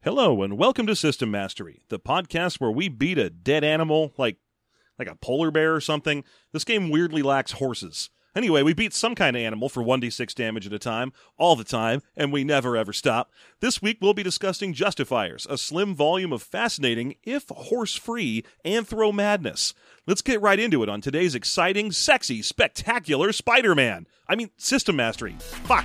Hello, and welcome to System Mastery, the podcast where we beat a dead animal, like a polar bear or something. This game weirdly lacks horses. Anyway, we beat some kind of animal for 1d6 damage at a time, all the time, and we never ever stop. This week we'll be discussing Justifiers, a slim volume of fascinating, if horse-free, anthro madness. Let's get right into it on today's exciting, sexy, spectacular Spider-Man. System Mastery. Fuck!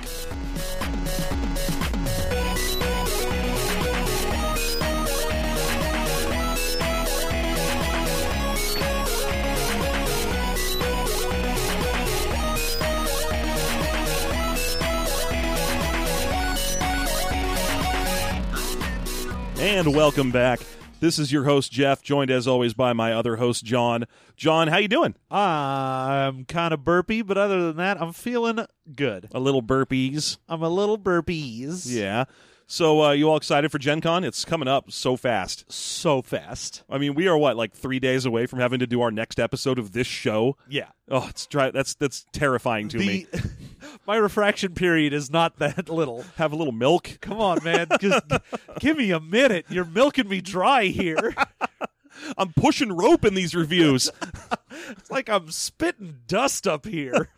And welcome back. This is your host, Jeff, joined as always by my other host, John. John, how you doing? I'm kind of burpy, but other than that, I'm feeling good. A little burpees. I'm a little burpees. Yeah. So, you all excited for Gen Con? It's coming up so fast. So fast. We are, like 3 days away from having to do our next episode of this show? Yeah. Oh, that's terrifying to me. My refraction period is not that little. Have a little milk? Come on, man. Just give me a minute. You're milking me dry here. I'm pushing rope in these reviews. It's like I'm spitting dust up here.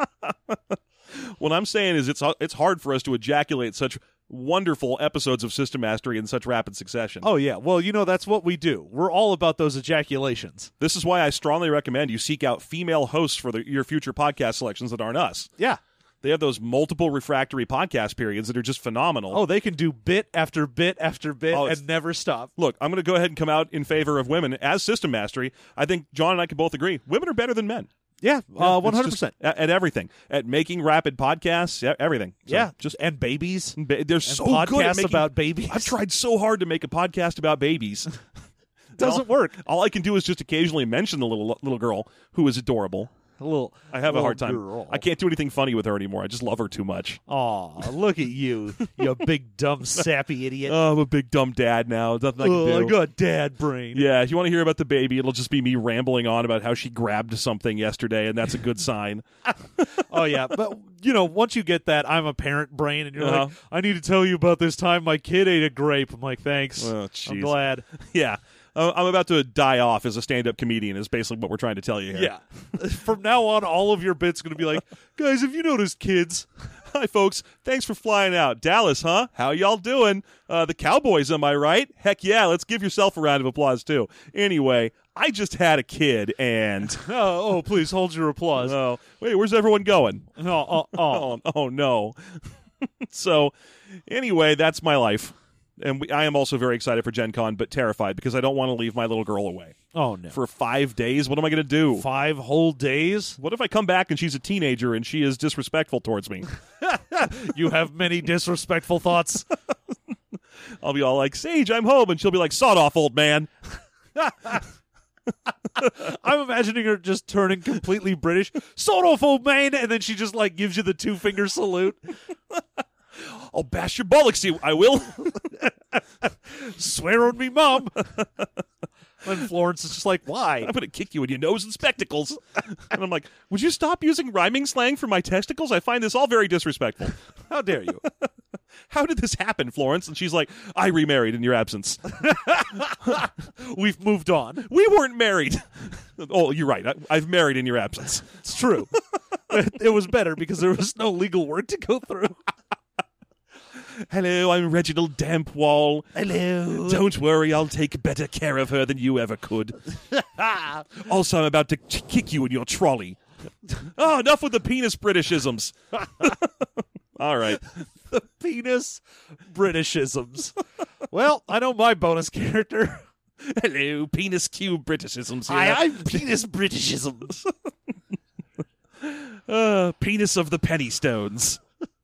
What I'm saying is it's hard for us to ejaculate such wonderful episodes of System Mastery in such rapid succession. Oh, yeah. Well, that's what we do. We're all about those ejaculations. This is why I strongly recommend you seek out female hosts for your future podcast selections that aren't us. Yeah. They have those multiple refractory podcast periods that are just phenomenal. Oh, they can do bit after bit after bit and never stop. Look, I'm going to go ahead and come out in favor of women as System Mastery. I think John and I can both agree. Women are better than men. Yeah, 100%. At everything. At making rapid podcasts, everything. So and babies. They're so podcasts good at making, about babies. I've tried so hard to make a podcast about babies. Doesn't work. All I can do is just occasionally mention the little girl who is adorable. I have a hard time. Girl. I can't do anything funny with her anymore. I just love her too much. Aw, look at you, you big, dumb, sappy idiot. Oh, I'm a big, dumb dad now. Nothing I can do. I got dad brain. Yeah, if you want to hear about the baby, it'll just be me rambling on about how she grabbed something yesterday, and that's a good sign. Oh, yeah. But, once you get that, I'm a parent brain, and you're like, I need to tell you about this time my kid ate a grape. I'm like, thanks. Oh, jeez. I'm glad. Yeah. I'm about to die off as a stand-up comedian is basically what we're trying to tell you here. Yeah. From now on, all of your bits are going to be like, guys, have you noticed kids? Hi, folks. Thanks for flying out. Dallas, huh? How y'all doing? The Cowboys, am I right? Heck yeah. Let's give yourself a round of applause, too. Anyway, I just had a kid, and... oh, please, hold your applause. Oh, wait, where's everyone going? Oh, no. So, anyway, that's my life. And I am also very excited for Gen Con, but terrified because I don't want to leave my little girl away. Oh, no. For 5 days? What am I going to do? 5 whole days? What if I come back and she's a teenager and she is disrespectful towards me? You have many disrespectful thoughts. I'll be all like, Sage, I'm home. And she'll be like, sod off, old man. I'm imagining her just turning completely British. Sod off, old man. And then she just gives you the 2-finger salute. I'll bash your bollocks, I will. Swear on me, Mom. And Florence is just like, why? I'm going to kick you in your nose and spectacles. And I'm like, would you stop using rhyming slang for my testicles? I find this all very disrespectful. How dare you? How did this happen, Florence? And she's like, I remarried in your absence. We've moved on. We weren't married. Oh, you're right. I've married in your absence. It's true. It was better because there was no legal work to go through. Hello, I'm Reginald Dampwall. Hello. Don't worry, I'll take better care of her than you ever could. Also, I'm about to kick you in your trolley. Oh, enough with the penis Britishisms. All right. The penis Britishisms. Well, I know my bonus character. Hello, penis cube Britishisms here. Hi, I'm penis Britishisms. Penis of the penny stones.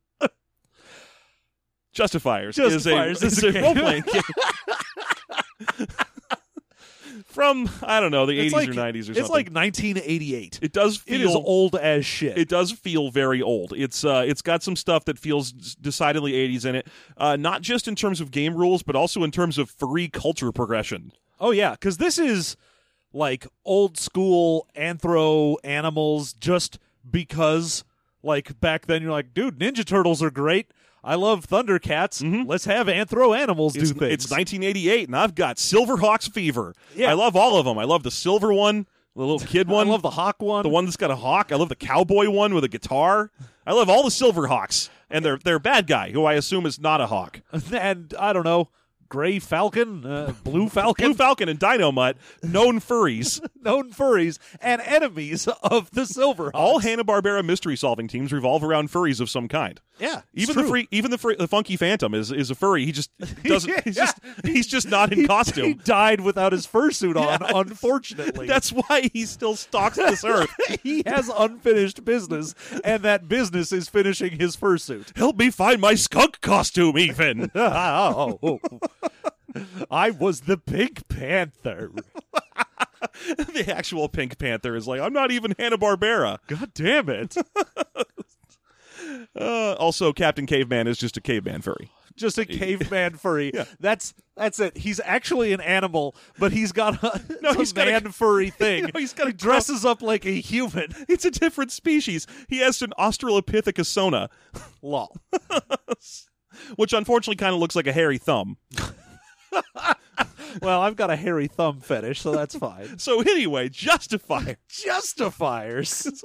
Justifiers is a role-playing game. From, I don't know, the 80s or 90s or something. It's like 1988. It does feel... It is old as shit. It does feel very old. It's got some stuff that feels decidedly 80s in it. Not just in terms of game rules, but also in terms of free culture progression. Oh, yeah, because this is like old school anthro animals just because, like, back then you're like, dude, Ninja Turtles are great. I love Thundercats. Mm-hmm. Let's have anthro animals do things. It's 1988, and I've got Silverhawks fever. Yeah. I love all of them. I love the silver one, the little kid one. I love the hawk one. The one that's got a hawk. I love the cowboy one with a guitar. I love all the Silverhawks, and their bad guy, who I assume is not a hawk. And I don't know, Gray Falcon, Blue Falcon. Blue Falcon and Dino-Mutt, known furries. Known furries and enemies of the Silverhawks. All Hanna-Barbera mystery-solving teams revolve around furries of some kind. Yeah, Even the Funky Phantom is a furry. He just doesn't. He's just not in costume. He died without his fursuit on. Yes. Unfortunately, That's why he still stalks this earth. he has unfinished business, and that business is finishing his fursuit. Help me find my skunk costume, even. I was the Pink Panther. The actual Pink Panther is like, I'm not even Hanna-Barbera. God damn it. Also, Captain Caveman is just a caveman furry. Just a caveman furry. Yeah. That's it. He's actually an animal, but he's got a, he's got man furry thing. He's got he dresses up like a human. It's a different species. He has an Australopithecus Lol. which unfortunately kind of looks like a hairy thumb. Well, I've got a hairy thumb fetish, so that's fine. So anyway, Justifier. Justifiers.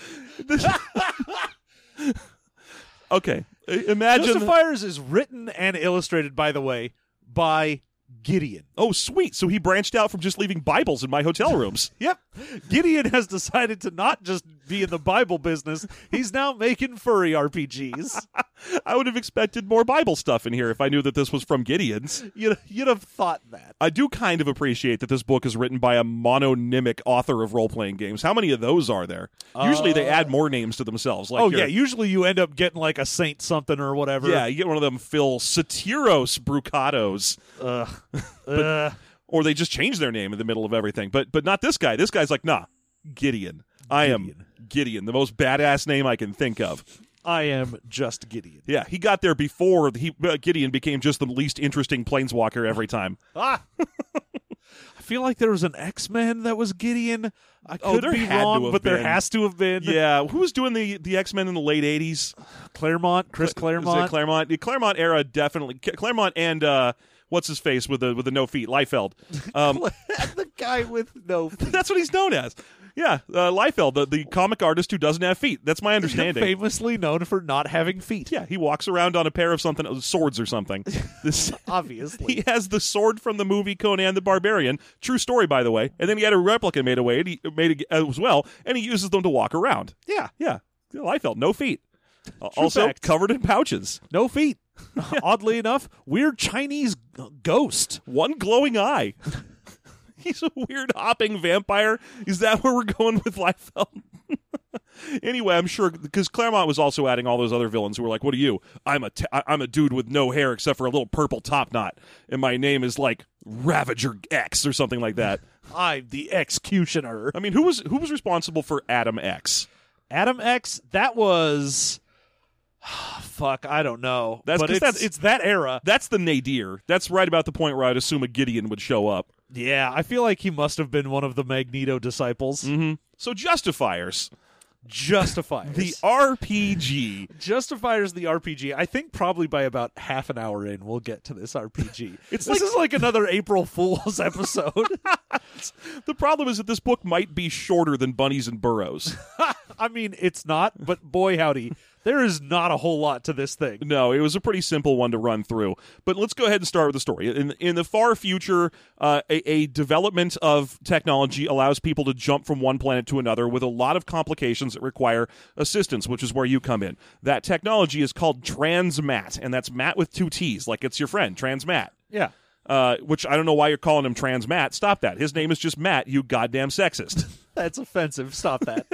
Okay, imagine. Justifiers is written and illustrated, by the way, by Gideon. Oh, sweet. So he branched out from just leaving Bibles in my hotel rooms. Yep. Gideon has decided to not just be in the Bible business. He's now making furry RPGs. I would have expected more Bible stuff in here if I knew that this was from Gideon's. You'd have thought that. I do kind of appreciate that this book is written by a mononymic author of role-playing games. How many of those are there? Usually they add more names to themselves. Like usually you end up getting like a Saint something or whatever. Yeah, you get one of them Phil Satiros Brucatos. Or they just change their name in the middle of everything. But not this guy. This guy's like, nah, Gideon. I am Gideon, the most badass name I can think of. I am just Gideon. Yeah, he got there before Gideon became just the least interesting planeswalker every time. I feel like there was an X-Men that was Gideon. I could there be had to wrong, have but there been. has to have been. Yeah, who was doing the X-Men in the late 80s? Chris Claremont. Was it Claremont? The Claremont era definitely. Claremont and what's his face with the no feet? Liefeld. The guy with no feet. That's what he's known as. Yeah, Liefeld, the comic artist who doesn't have feet. That's my understanding. Famously known for not having feet. Yeah, he walks around on a pair of swords or something. Obviously. He has the sword from the movie Conan the Barbarian. True story, by the way. And then he had a replica made as well, and he uses them to walk around. Yeah. Yeah. Liefeld, no feet. Also fact. covered in pouches. No feet. Oddly enough, weird Chinese ghost. One glowing eye. He's a weird hopping vampire. Is that where we're going with Liefeld? Anyway, I'm sure because Claremont was also adding all those other villains who were like, "What are you? I'm a dude with no hair except for a little purple top knot, and my name is like Ravager X or something like that." I'm the Executioner. I mean, who was responsible for Adam X? Adam X. That was. Fuck, I don't know. It's that era. That's the nadir. That's right about the point where I'd assume a Gideon would show up. Yeah, I feel like he must have been one of the Magneto disciples. Mm-hmm. So Justifiers. The RPG. Justifiers, the RPG. I think probably by about half an hour in, we'll get to this RPG. This is like another April Fool's episode. The problem is that this book might be shorter than Bunnies and Burrows. I mean, it's not, but boy howdy, there is not a whole lot to this thing. No, it was a pretty simple one to run through. But let's go ahead and start with the story. In the far future, a development of technology allows people to jump from one planet to another with a lot of complications that require assistance, which is where you come in. That technology is called Transmat, and that's Matt with 2 T's, like it's your friend, Transmat. Yeah. Which I don't know why you're calling him Transmat. Stop that. His name is just Matt, you goddamn sexist. That's offensive. Stop that.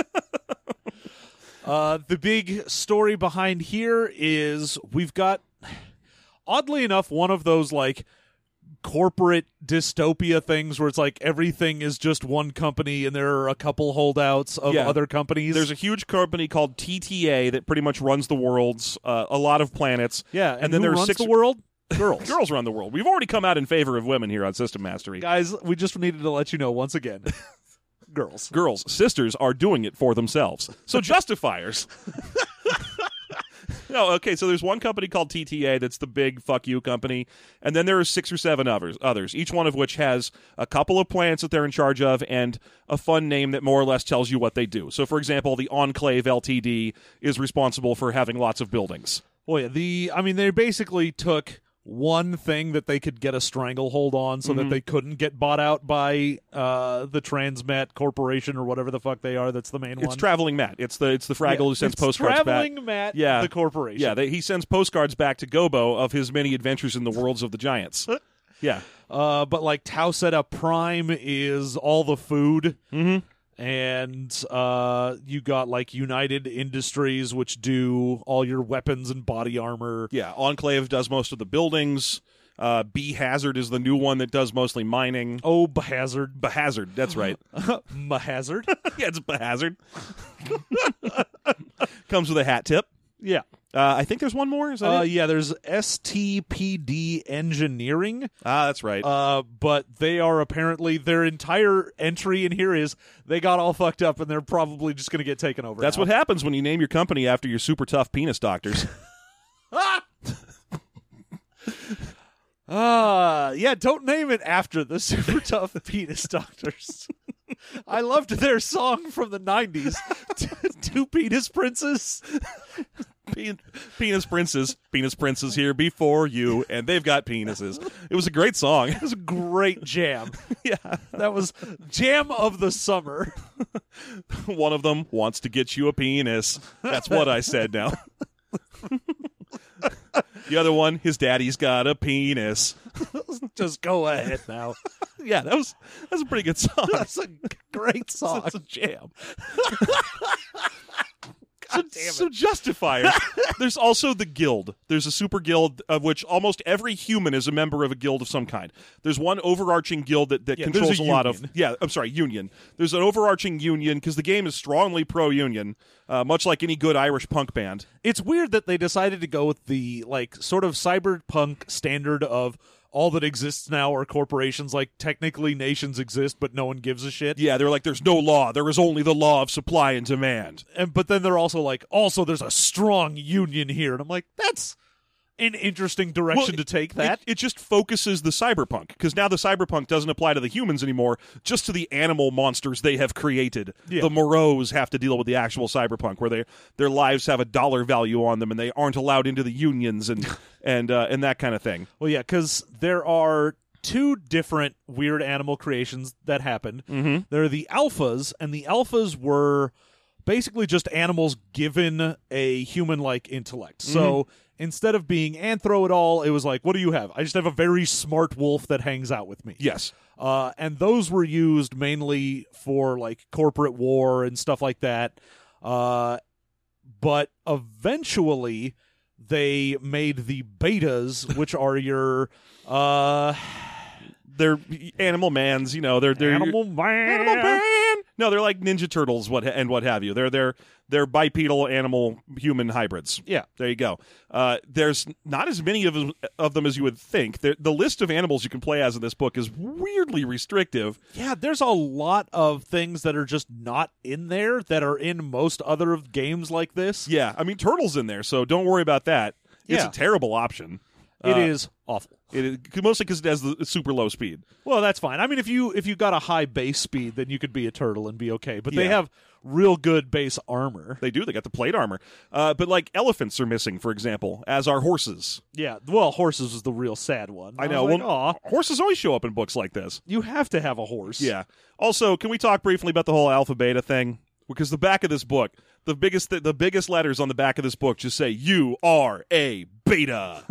The big story behind here is we've got, oddly enough, one of those like corporate dystopia things where it's like everything is just one company and there are a couple holdouts of other companies. There's a huge company called TTA that pretty much runs the world's a lot of planets. Yeah, and then who there's runs 6 the world? Girls. Girls run the world. We've already come out in favor of women here on System Mastery. Guys, we just needed to let you know once again. Girls. Sisters are doing it for themselves. So Justifiers. No, okay, so there's one company called TTA that's the big fuck you company, and then there are 6 or 7 others, each one of which has a couple of plants that they're in charge of and a fun name that more or less tells you what they do. So, for example, the Enclave Ltd. Is responsible for having lots of buildings. Well, yeah, they basically took one thing that they could get a stranglehold on so that they couldn't get bought out by the Transmat Corporation or whatever the fuck they are. That's the main one. It's Traveling Matt. It's the Fraggle who sends postcards back. Traveling Matt, the corporation. Yeah, he sends postcards back to Gobo of his many adventures in the worlds of the giants. Yeah. But like Tauseta Prime is all the food. Mm-hmm. And you got like United Industries, which do all your weapons and body armor. Yeah, Enclave does most of the buildings. B Hazard is the new one that does mostly mining. Oh, Behazard. Behazard, that's right. Mahazard? Yeah, it's Behazard. Comes with a hat tip. Yeah. I think there's one more. Is that it? Yeah, there's STPD Engineering. That's right. But they are apparently, their entire entry in here is they got all fucked up and they're probably just going to get taken over. That's now. what happens when you name your company after your super tough penis doctors. Yeah, don't name it after the super tough penis doctors. I loved their song from the 90s, Two Penis Princes. Penis princes here before you, and they've got penises. It was a great song. It was a great jam. Yeah. That was jam of the summer. One of them wants to get you a penis. That's what I said now. The other one, his daddy's got a penis. Just go ahead now. Yeah, that's a pretty good song. That's a great song. It's a jam. God damn it. So Justifier. There's also the guild. There's a super guild of which almost every human is a member of a guild of some kind. There's one overarching guild that controls a lot of... Yeah, I'm sorry, union. There's an overarching union because the game is strongly pro-union, much like any good Irish punk band. It's weird that they decided to go with the like sort of cyberpunk standard of all that exists now are corporations. Like, technically nations exist, but no one gives a shit. Yeah, they're like, there's no law. There is only the law of supply and demand. But then they're also like, also there's a strong union here. And I'm like, that's an interesting direction to take that. It just focuses the cyberpunk, because now the cyberpunk doesn't apply to the humans anymore, just to the animal monsters they have created. Yeah. The Moreaus have to deal with the actual cyberpunk, where their lives have a dollar value on them, and they aren't allowed into the unions and that kind of thing. Well, yeah, because there are two different weird animal creations that happened. Mm-hmm. There are the alphas, and the alphas were basically just animals given a human-like intellect. Mm-hmm. So instead of being anthro at all, it was like, what do you have? I just have a very smart wolf that hangs out with me. Yes. And those were used mainly for like corporate war and stuff like that. But eventually they made the betas, which are your They're animal mans, they're animal man. Animal man. No, they're like Ninja Turtles, what have you. They're bipedal animal human hybrids. Yeah, there you go. There's not as many of them as you would think. The list of animals you can play as in this book is weirdly restrictive. Yeah, there's a lot of things that are just not in there that are in most other games like this. Yeah, I mean, Turtle's in there, so don't worry about that. It's Yeah. a terrible option. It is awful. Mostly because it has the super low speed. Well, that's fine. I mean, if you got a high base speed, then you could be a turtle and be okay. But they Yeah. have real good base armor. They do. They got the plate armor. But like elephants are missing, for example, as are horses. Yeah, well, horses was the real sad one. I know. was like, Well, aw, horses always show up in books like this. you have to have a horse. Yeah. Also, can we talk briefly about the whole alpha beta thing? Because the back of this book, the biggest letters on the back of this book just say, "You are a beta."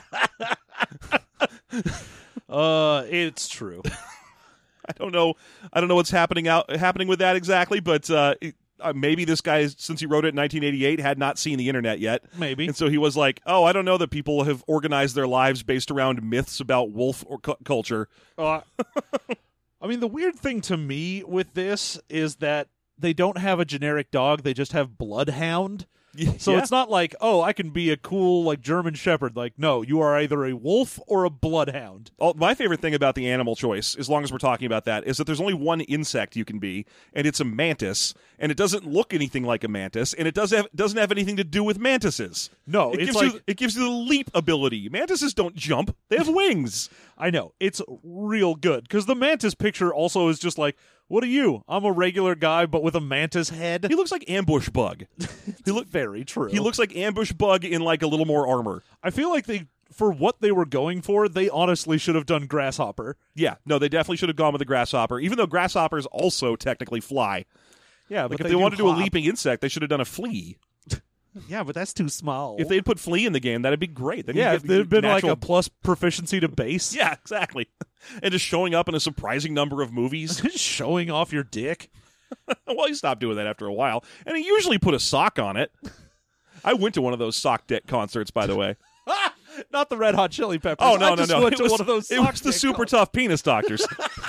It's true. I don't know what's happening with that exactly, but maybe this guy, since he wrote it in 1988, had not seen the internet yet. Maybe. And so he was like, "Oh, I don't know that people have organized their lives based around myths about wolf or culture." I mean, the weird thing to me with this is that they don't have a generic dog; they just have Bloodhound. So Yeah. it's not like, oh, I can be a cool like German Shepherd. Like, no, you are either a wolf or a bloodhound. Oh, my favorite thing about the animal choice, as long as we're talking about that, is that there's only one insect you can be, and it's a mantis, and it doesn't look anything like a mantis, and it doesn't have anything to do with mantises. No, It it's gives like you, it gives you the leap ability. Mantises don't jump; they have wings. I know it's real good because the mantis picture also is just like, what are you? I'm a regular guy, but with a mantis head. He looks like Ambush Bug. He look very true. He looks like Ambush Bug in like a little more armor. I feel like for what they were going for, they honestly should have done Grasshopper. Yeah, no, they definitely should have gone with the grasshopper, even though grasshoppers also technically fly. Yeah, Like but if they wanted to do a hop. leaping insect, they should have done a flea. Yeah, but that's too small. If they had put flea in the game, that'd be great. Then yeah, you if get there'd been natural- like a plus proficiency to base. yeah, exactly, and just showing up in a surprising number of movies. Showing off your dick. Well, he stopped doing that after a while, and he usually put a sock on it. I went to one of those sock dick concerts, by the way. Not the Red Hot Chili Peppers. Oh no, I just no! Went It to was, one of those. it was the super tough penis doctors.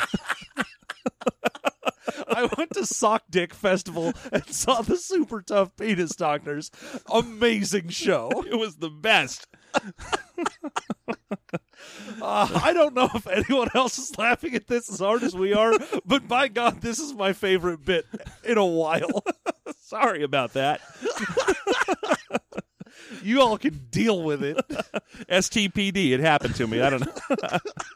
I went to Sock Dick Festival and saw the Super Tough Penis Doctors. Amazing show. It was the best. I don't know if anyone else is laughing at this as hard as we are, but by God, this is my favorite bit in a while. Sorry about that. You all can deal with it. STPD. It happened to me. I don't know.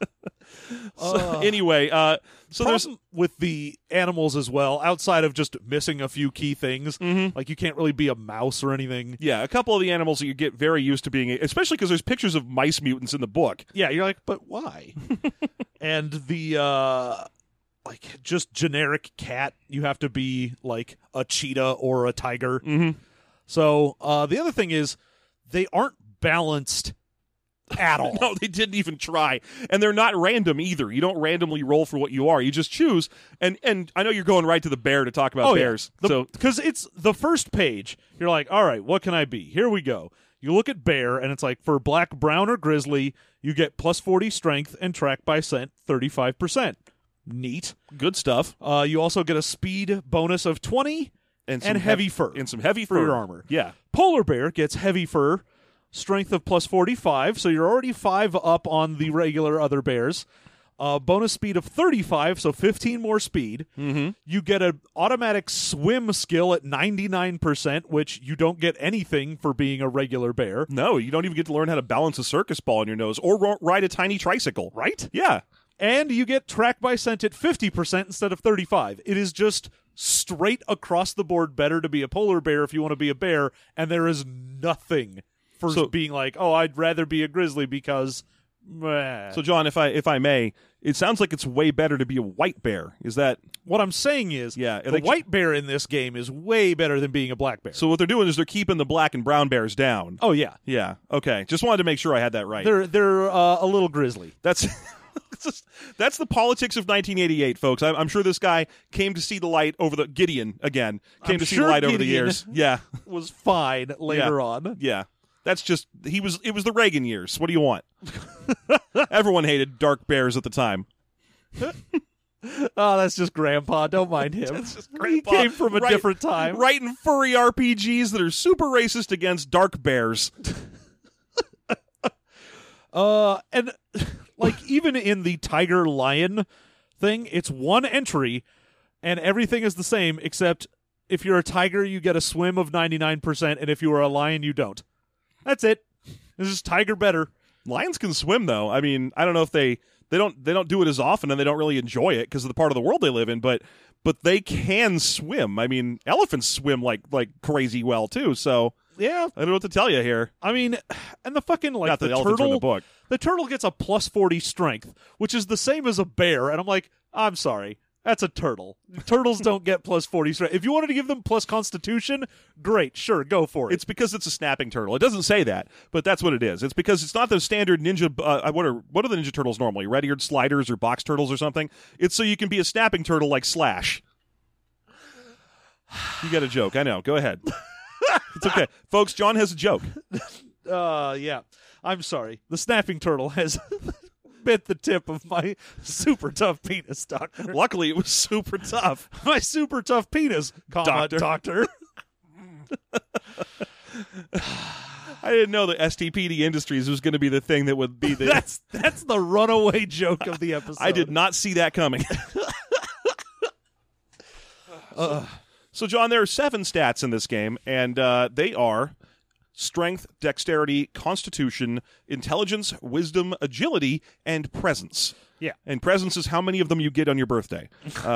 So, anyway, so there's Problem with the animals as well, outside of just missing a few key things. Like you can't really be a mouse or anything. a couple of the animals that you get very used to being, especially because there's pictures of mice mutants in the book. Yeah, you're like, but why? And the like just generic cat, you have to be like a cheetah or a tiger. Mm-hmm. So the other thing is they aren't balanced at all. No, they didn't even try, and they're not random either. You don't randomly roll for what you are. You just choose. And I know you're going right to the bear to talk about bears. So because it's the first page, you're like, all right, what can I be? Here we go. You look at bear, and it's like for black, brown, or grizzly, you get plus 40 strength and track by scent 35%. Neat. good stuff. You also get a speed bonus of 20 And and heavy fur. and some heavy for fur your armor. Yeah. Polar bear gets heavy fur, strength of plus 45, so you're already 5 up on the regular other bears. Bonus speed of 35, so 15 more speed. Mm-hmm. You get an automatic swim skill at 99%, which you don't get anything for being a regular bear. No, you don't even get to learn how to balance a circus ball on your nose or ride a tiny tricycle. Right? Yeah. And you get track by scent at 50% instead of 35. It is just straight across the board better to be a polar bear if you want to be a bear, and there is nothing for So- being like, oh, I'd rather be a grizzly because... meh. So, John, if I may, it sounds like it's way better to be a white bear. Is that what I'm saying is Yeah, the they- white bear in this game is way better than being a black bear. so? What they're doing is they're keeping the black and brown bears down. Oh, yeah. Yeah. Okay. Just wanted to make sure I had that right. They're a little grizzly. That's that's the politics of 1988, folks. I'm sure this guy came to see the light over the Gideon again. Came I'm to see sure the light over the Gideon- years. Yeah. Was fine later Yeah. on. Yeah. That's just it was the Reagan years. What do you want? Everyone hated dark bears at the time. Oh, that's just Grandpa. Don't mind him. just He Grandpa. came from a Right- different time. Writing furry RPGs that are super racist against dark bears. And like even in the tiger lion thing, it's one entry and everything is the same except if you're a tiger you get a swim of 99% and if you are a lion you don't. That's it. This is tiger better. Lions can swim though. I mean, I don't know if they don't do it as often and they don't really enjoy it because of the part of the world they live in, but they can swim. I mean, elephants swim like crazy well too, so Yeah. I don't know what to tell you here. I mean, and the fucking like Not the that elephants are in turtle the book. The turtle gets a plus 40 strength, which is the same as a bear, and I'm like, I'm sorry. That's a turtle. Turtles don't get plus 40 strength. If you wanted to give them plus constitution, great, sure, go for it. It's because it's a snapping turtle. It doesn't say that, but that's what it is. It's because it's not the standard ninja. What are the Ninja Turtles normally? Red-eared sliders or box turtles or something? It's so you can be a snapping turtle like Slash. You got a joke. I know. Go ahead. It's okay. Folks, John has a joke. Yeah. I'm sorry. The snapping turtle has bit the tip of my super tough penis, doctor. Luckily, it was super tough. My super tough penis, comma, Doctor. doctor. I didn't know that STPD Industries was going to be the thing that would be the... That's the runaway joke of the episode. I did not see that coming. So, John, there are 7 stats in this game, and they are strength, dexterity, constitution, intelligence, wisdom, agility, and presence. Yeah. And presence is how many of them you get on your birthday.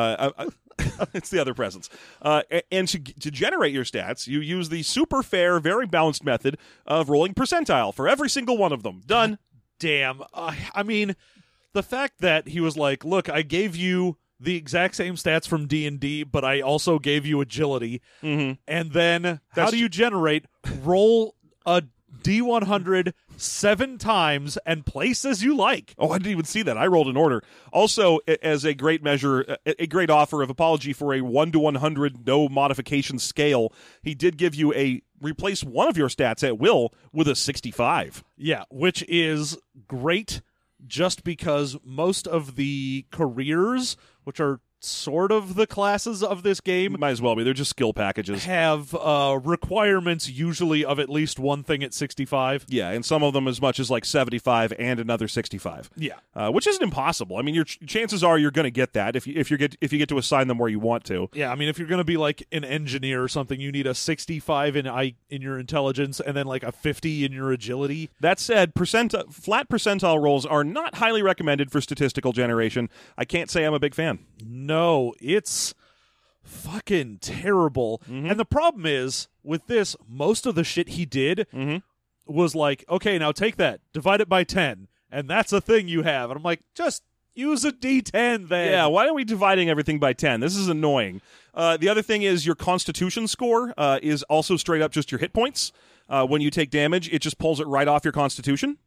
It's the other presence. And to generate your stats, you use the super fair, very balanced method of rolling percentile for every single one of them. Done. Damn. I mean, the fact that he was like, look, I gave you the exact same stats from D&D, but I also gave you agility. Mm-hmm. And then how do you generate? Roll a D100 7 times and place as you like. Oh, I didn't even see that. I rolled in order. Also, as a great measure, a great offer of apology for a 1 to 100 no modification scale, he did give you replace one of your stats at will with a 65. Yeah, which is great just because most of the careers, which are sort of the classes of this game, Might as well be. They're just skill packages. have requirements usually of at least one thing at 65. Yeah, and some of them as much as like 75 and another 65. Yeah. Which isn't impossible. I mean, your chances are you're going to get that if you get to assign them where you want to. Yeah, I mean, if you're going to be like an engineer or something, you need a 65 in your intelligence and then like a 50 in your agility. That said, flat percentile rolls are not highly recommended for statistical generation. I can't say I'm a big fan. No, it's fucking terrible. Mm-hmm. And the problem is, with this, most of the shit he did was like, okay, now take that, divide it by 10, and that's a thing you have. And I'm like, just use a D10 then. Yeah, why are we dividing everything by 10? This is annoying. The other thing is your constitution score is also straight up just your hit points. When you take damage, it just pulls it right off your constitution.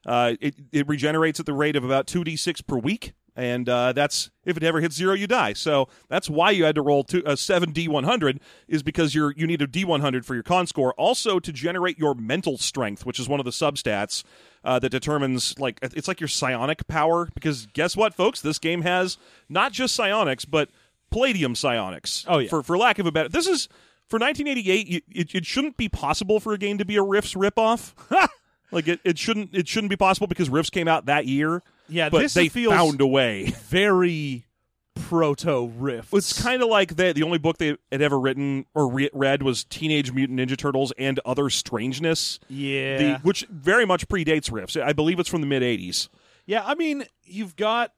It regenerates at the rate of about 2d6 per week. And that's, if it ever hits 0, you die. So that's why you had to roll 7 D100, is because you need a D100 for your con score. Also to generate your mental strength, which is one of the substats that determines, like, it's like your psionic power. Because guess what, folks? This game has not just psionics, but palladium psionics. Oh, yeah. For lack of a better... This is, for 1988, it shouldn't be possible for a game to be a Rifts ripoff. Like, it shouldn't be possible because Rifts came out that year. Yeah, but this they feels found a way. very proto-Rifts. It's kind of like the only book they had ever written or read was Teenage Mutant Ninja Turtles and Other Strangeness. Yeah. Which very much predates Rifts. I believe it's from the mid-'80s. Yeah, I mean, you've got...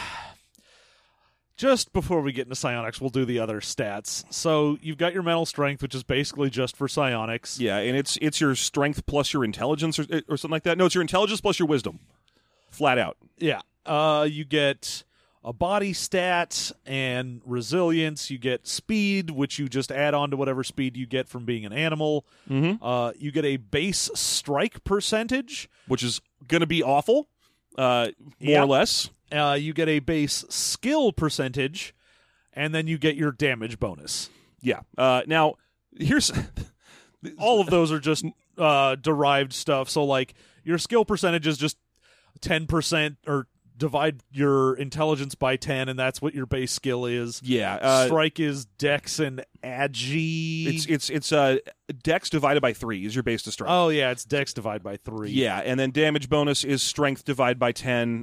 Just before we get into psionics, we'll do the other stats. So you've got your mental strength, which is basically just for psionics. Yeah, and it's your strength plus your intelligence or something like that. No, it's your intelligence plus your wisdom. Flat out. Yeah. You get a body stat and resilience. You get speed, which you just add on to whatever speed you get from being an animal. Mm-hmm. You get a base strike percentage, which is going to be awful, more or less. You get a base skill percentage, and then you get your damage bonus. Yeah. Now, here's... all of those are just derived stuff. So, like, your skill percentage is just 10%, or divide your intelligence by 10, and that's what your base skill is. Yeah. Strike is dex and agi. It's dex divided by 3 is your base to strike. Oh, yeah, it's dex divided by 3. Yeah, and then damage bonus is strength divided by 10.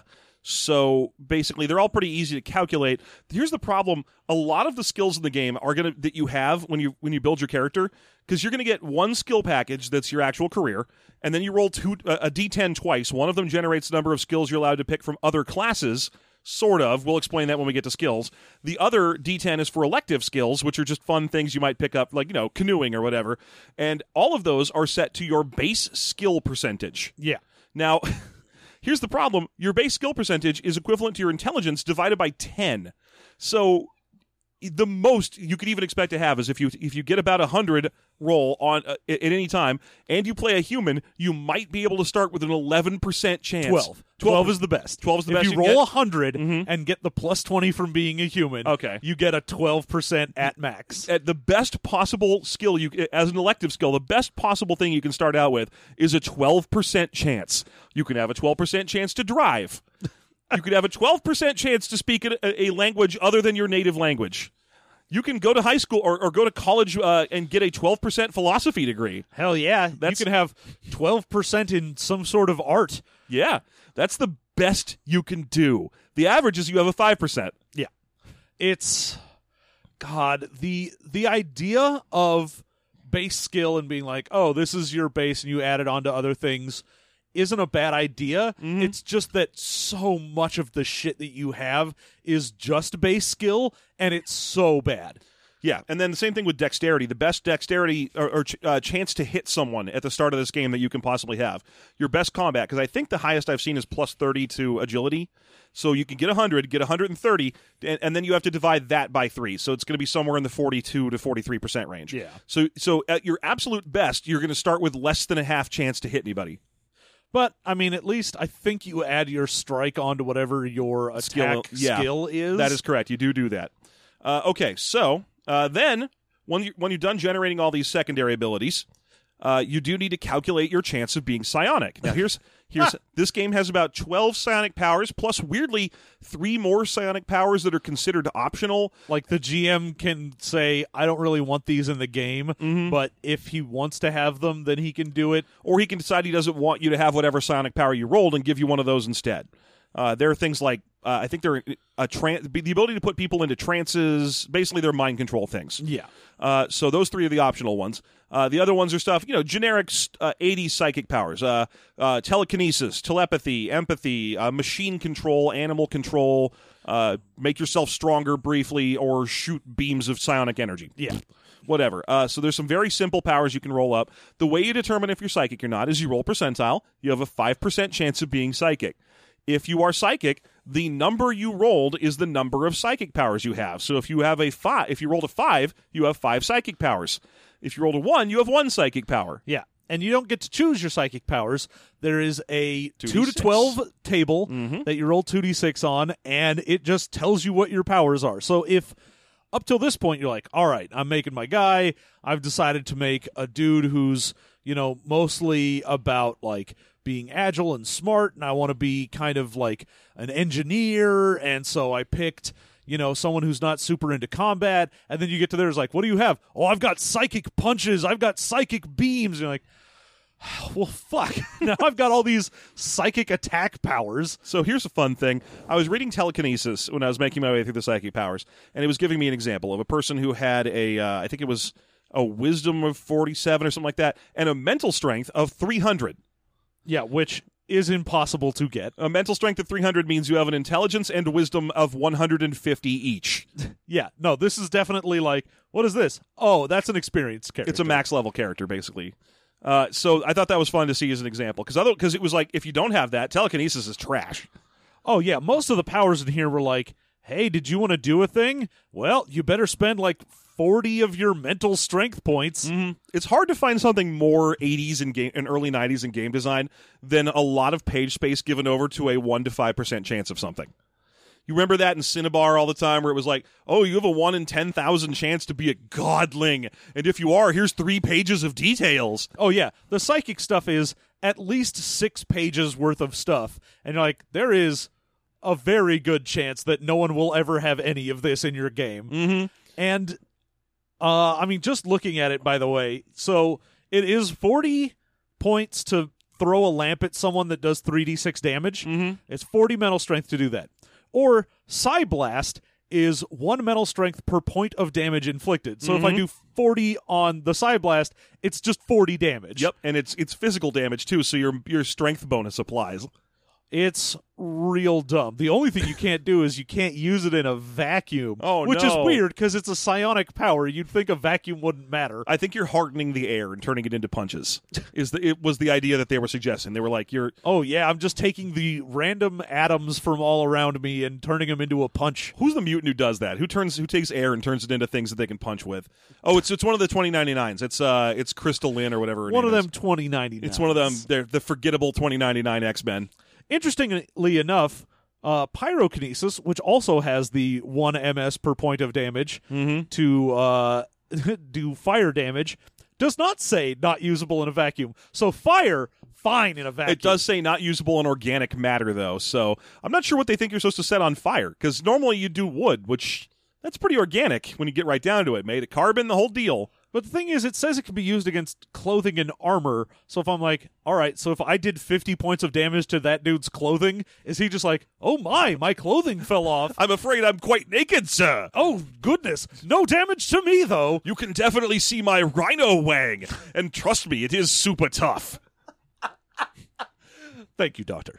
So basically, they're all pretty easy to calculate. Here's the problem: a lot of the skills in the game are that you have when you build your character, because you're going to get one skill package that's your actual career, and then you roll a D10 twice. One of them generates the number of skills you're allowed to pick from other classes. Sort of. We'll explain that when we get to skills. The other D10 is for elective skills, which are just fun things you might pick up, like, canoeing or whatever. And all of those are set to your base skill percentage. Yeah. Now, here's the problem. Your base skill percentage is equivalent to your intelligence divided by 10. So the most you could even expect to have is if you get about 100 roll on at any time, and you play a human, you might be able to start with an 11% chance. 12 is the best. 12 is the if best. If you roll 100 and get the plus 20 from being a human, okay, you get a 12% at max. At the best possible skill as an elective skill, the best possible thing you can start out with is a 12% chance. You can have a 12% chance to drive. You could have a 12% chance to speak a language other than your native language. You can go to high school or go to college and get a 12% philosophy degree. Hell yeah. You can have 12% in some sort of art. Yeah, that's the best you can do. The average is you have a 5%. Yeah. It's, God, the idea of base skill and being like, oh, this is your base and you add it onto other things isn't a bad idea. Mm-hmm. It's just that so much of the shit that you have is just base skill, and it's so bad. Yeah, and then the same thing with dexterity. The best dexterity or chance to hit someone at the start of this game that you can possibly have. Your best combat, because I think the highest I've seen is plus 30 to agility. So you can get 100, get 130, and then you have to divide that by 3. So it's going to be somewhere in the 42 to 43% range. Yeah. So at your absolute best, you're going to start with less than a half chance to hit anybody. But, I mean, at least I think you add your strike onto whatever your attack skill is. That is correct. You do that. Okay, so then when you're done generating all these secondary abilities, you do need to calculate your chance of being psionic. Now, here's this game has about 12 psionic powers, plus, weirdly, 3 more psionic powers that are considered optional. Like, the GM can say, I don't really want these in the game, but if he wants to have them, then he can do it. Or he can decide he doesn't want you to have whatever psionic power you rolled and give you one of those instead. There are things like, I think they're the ability to put people into trances. Basically, they're mind control things. Yeah. So those 3 are the optional ones. The other ones are stuff, generic 80s psychic powers, telekinesis, telepathy, empathy, machine control, animal control, make yourself stronger briefly, or shoot beams of psionic energy. Yeah. Whatever. So there's some very simple powers you can roll up. The way you determine if you're psychic or not is you roll percentile. You have a 5% chance of being psychic. If you are psychic, the number you rolled is the number of psychic powers you have. So if you have if you rolled a 5, you have 5 psychic powers. If you rolled a 1, you have 1 psychic power. Yeah. And you don't get to choose your psychic powers. There is a 2d6. 2 to 12 table that you roll 2d6 on, and it just tells you what your powers are. So if up till this point you're like, all right, I'm making my guy. I've decided to make a dude who's, mostly about like being agile and smart, and I want to be kind of like an engineer, and so I picked someone who's not super into combat, and then you get to there, it's like, what do you have? Oh, I've got psychic punches, I've got psychic beams, and you're like, well, fuck. Now I've got all these psychic attack powers. So here's a fun thing. I was reading telekinesis when I was making my way through the psychic powers, and it was giving me an example of a person who had I think it was a wisdom of 47 or something like that, and a mental strength of 300. Yeah, which is impossible to get. A mental strength of 300 means you have an intelligence and wisdom of 150 each. Yeah, no, this is definitely like, what is this? Oh, that's an experienced character. It's a max level character, basically. So I thought that was fun to see as an example, because it was like, if you don't have that, telekinesis is trash. Oh, yeah, most of the powers in here were like, hey, did you want to do a thing? Well, you better spend like 40 of your mental strength points. Mm-hmm. It's hard to find something more 80s and early 90s in game design than a lot of page space given over to a 1 to 5% chance of something. You remember that in Cinnabar all the time, where it was like, oh, you have a 1 in 10,000 chance to be a godling, and if you are, here's 3 pages of details. Oh, yeah. The psychic stuff is at least 6 pages worth of stuff, and you're like, there is a very good chance that no one will ever have any of this in your game. Mm-hmm. And just looking at it, by the way, so it is 40 points to throw a lamp at someone that does 3d6 damage. Mm-hmm. It's 40 mental strength to do that. Or Psyblast is 1 mental strength per point of damage inflicted. So if I do 40 on the Psyblast, it's just 40 damage. Yep, and it's physical damage too, so your strength bonus applies. It's real dumb. The only thing you can't do is you can't use it in a vacuum. Oh, which is no. weird because it's a psionic power. You'd think a vacuum wouldn't matter. I think you're hardening the air and turning it into punches. It was the idea that they were suggesting. They were like, oh yeah, I'm just taking the random atoms from all around me and turning them into a punch. Who's the mutant who does that? Who takes air and turns it into things that they can punch with? Oh, it's one of the 2099s. It's Crystal Lynn or whatever. One of them 2099s. It's one of them. They're the forgettable 2099 X-Men. Interestingly enough, pyrokinesis, which also has the 1 MS per point of damage to do fire damage, does not say not usable in a vacuum. So fire, fine in a vacuum. It does say not usable in organic matter, though. So I'm not sure what they think you're supposed to set on fire, because normally you do wood, which That's pretty organic when you get right down to it. Made of carbon, the whole deal. But the thing is, it says it can be used against clothing and armor. So if I'm like, all right, so if I did 50 points of damage to that dude's clothing, is he just like, oh my clothing fell off? I'm afraid I'm quite naked, sir. Oh, goodness. No damage to me, though. You can definitely see my rhino wang. And trust me, it is super tough. Thank you, Doctor.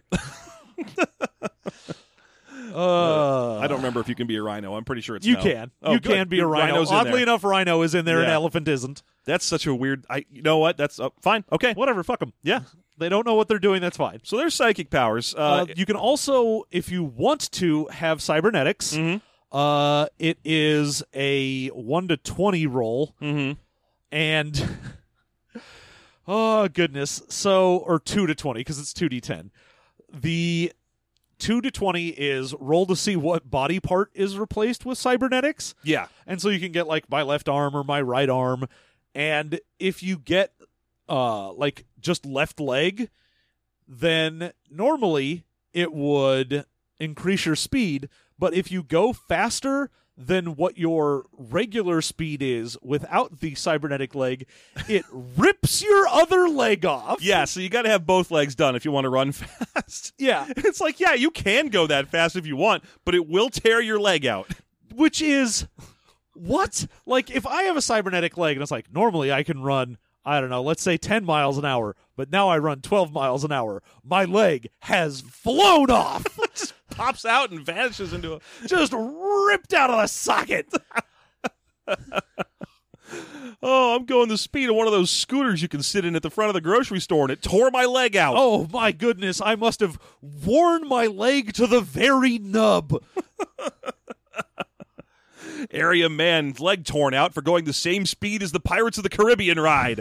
I don't remember if you can be a rhino. I'm pretty sure it's You no. can. Oh, you good. can be a rhino. Rhino's in Oddly there. enough, rhino is in there and Yeah. elephant isn't. That's such a weird... you know what? That's fine. Okay. Whatever, fuck them. Yeah. They don't know what they're doing, that's fine. So there's psychic powers. You can also, if you want to, have cybernetics. Mhm. It is a 1 to 20 roll. Mm-hmm. And... oh, goodness. So, or 2 to 20, because it's 2d10. The 2 to 20 is roll to see what body part is replaced with cybernetics. Yeah. And so you can get, like, my left arm or my right arm. And if you get, like, just left leg, then normally it would increase your speed. But if you go faster than what your regular speed is without the cybernetic leg, it rips your other leg off. Yeah, so you got to have both legs done if you want to run fast. Yeah. It's like, yeah, you can go that fast if you want, but it will tear your leg out. Which is, what? Like, if I have a cybernetic leg and it's like, normally I can run, I don't know, let's say 10 miles an hour, but now I run 12 miles an hour. My leg has flown off. Just pops out and vanishes into a... Just ripped out of the socket. Oh, I'm going the speed of one of those scooters you can sit in at the front of the grocery store, and it tore my leg out. Oh, my goodness. I must have worn my leg to the very nub. Area man's leg torn out for going the same speed as the Pirates of the Caribbean ride.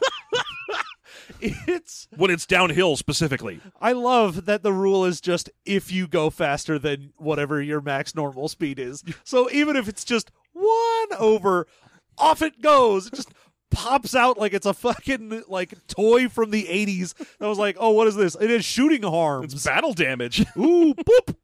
When it's downhill, specifically. I love that the rule is just if you go faster than whatever your max normal speed is. So even if it's just 1 over, off it goes. It just pops out like it's a fucking like toy from the 80s. I was like, oh, what is this? It is shooting arms. It's battle damage. Ooh, boop.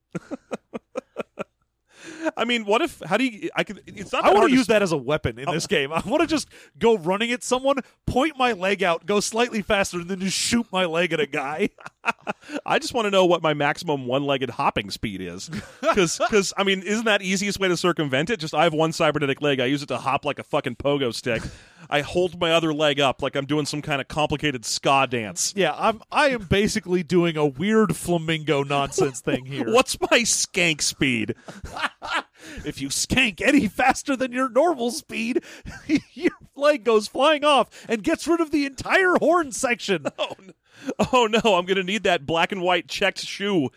I mean, what if? How do you? I could. It's not. I want hard to use that as a weapon in this game. I want to just go running at someone, point my leg out, go slightly faster, and then just shoot my leg at a guy. I just want to know what my maximum one-legged hopping speed is, because I mean, isn't that easiest way to circumvent it? Just I have one cybernetic leg. I use it to hop like a fucking pogo stick. I hold my other leg up like I'm doing some kind of complicated ska dance. Yeah, I am basically doing a weird flamingo nonsense thing here. What's my skank speed? If you skank any faster than your normal speed, your leg goes flying off and gets rid of the entire horn section. Oh no, I'm going to need that black and white checked shoe.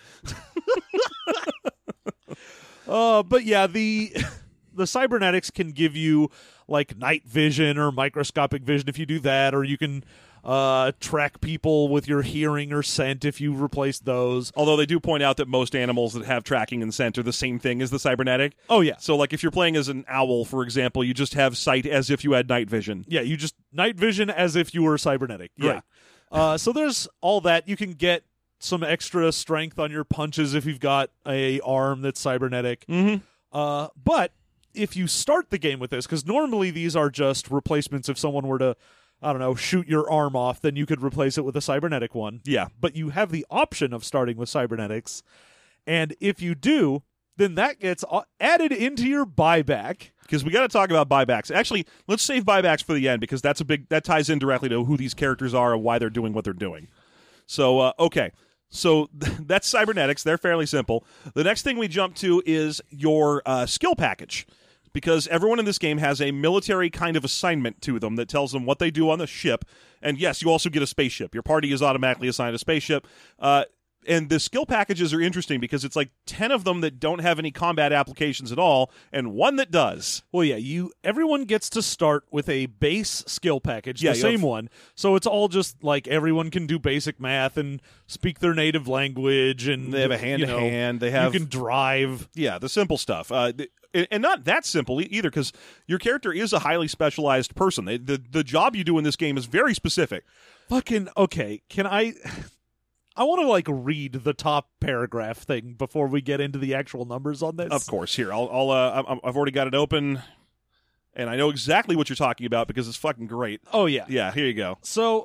But yeah, the cybernetics can give you like night vision or microscopic vision if you do that, or you can track people with your hearing or scent if you replace those. Although they do point out that most animals that have tracking and scent are the same thing as the cybernetic. Oh, yeah. So, like, if you're playing as an owl, for example, you just have sight as if you had night vision. Yeah, you just night vision as if you were cybernetic. Yeah. Right. So there's all that. You can get some extra strength on your punches if you've got a arm that's cybernetic. Mm-hmm. But if you start the game with this, because normally these are just replacements. If someone were to, I don't know, shoot your arm off, then you could replace it with a cybernetic one. Yeah. But you have the option of starting with cybernetics. And if you do, then that gets added into your buyback. Because we got to talk about buybacks. Actually, let's save buybacks for the end, because that ties in directly to who these characters are and why they're doing what they're doing. So, okay. So that's cybernetics. They're fairly simple. The next thing we jump to is your skill package, because everyone in this game has a military kind of assignment to them that tells them what they do on the ship. And yes, you also get a spaceship. Your party is automatically assigned a spaceship. And the skill packages are interesting because it's like 10 of them that don't have any combat applications at all, and one that does. Well, yeah, everyone gets to start with a base skill package, Yeah, the you same have- one. So it's all just like everyone can do basic math and speak their native language, and They have a hand-to-hand. They have- you can drive. Yeah, the simple stuff. And not that simple either, because your character is a highly specialized person. The job you do in this game is very specific. Fucking okay. I want to like read the top paragraph thing before we get into the actual numbers on this. Of course. Here, I've already got it open, and I know exactly what you're talking about because it's fucking great. Oh yeah. Yeah, here you go. So,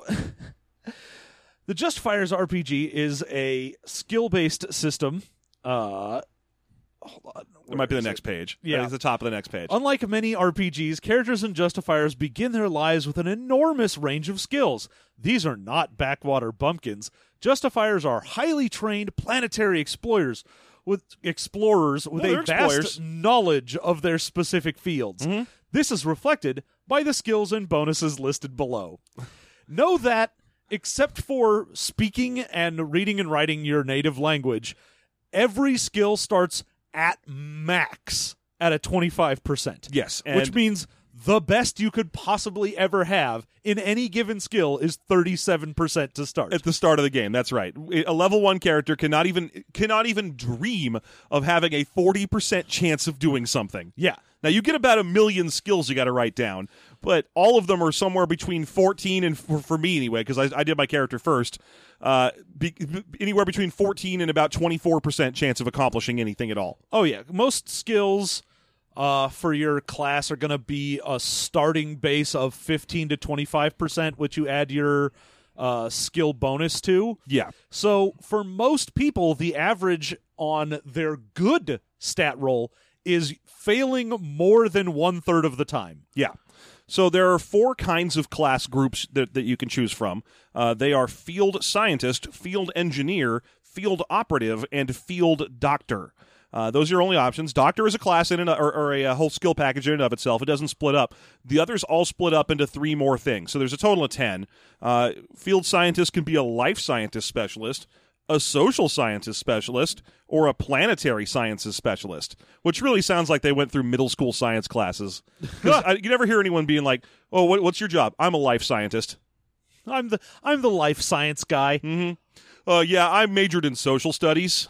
the Justifiers RPG is a skill-based system. Hold on. It might be the next page. Yeah. It's the top of the next page. Unlike many RPGs, characters in Justifiers begin their lives with an enormous range of skills. These are not backwater bumpkins. Justifiers are highly trained planetary explorers with a vast knowledge of their specific fields. Mm-hmm. This is reflected by the skills and bonuses listed below. Know that, except for speaking and reading and writing your native language, every skill starts at max at a 25%. Yes. Which means the best you could possibly ever have in any given skill is 37% to start. At the start of the game, that's right. A level 1 character cannot even dream of having a 40% chance of doing something. Yeah. Now, you get about 1 million skills you got to write down, but all of them are somewhere between 14 and, for me anyway, because I did my character first, anywhere between 14 and about 24% chance of accomplishing anything at all. Oh, yeah. Most skills for your class are going to be a starting base of 15 to 25%, which you add your skill bonus to. Yeah. So for most people, the average on their good stat roll is failing more than 1/3 of the time. Yeah. So there are 4 kinds of class groups that you can choose from. They are field scientist, field engineer, field operative, and field doctor. Those are your only options. Doctor is a class or a whole skill package in and of itself. It doesn't split up. The others all split up into 3 more things. So there's a total of 10. Field scientist can be a life scientist specialist, a social sciences specialist, or a planetary sciences specialist, which really sounds like they went through middle school science classes. You never hear anyone being like, "Oh, what's your job?" "I'm a life scientist." I'm the life science guy. Mm-hmm. Yeah, I majored in social studies.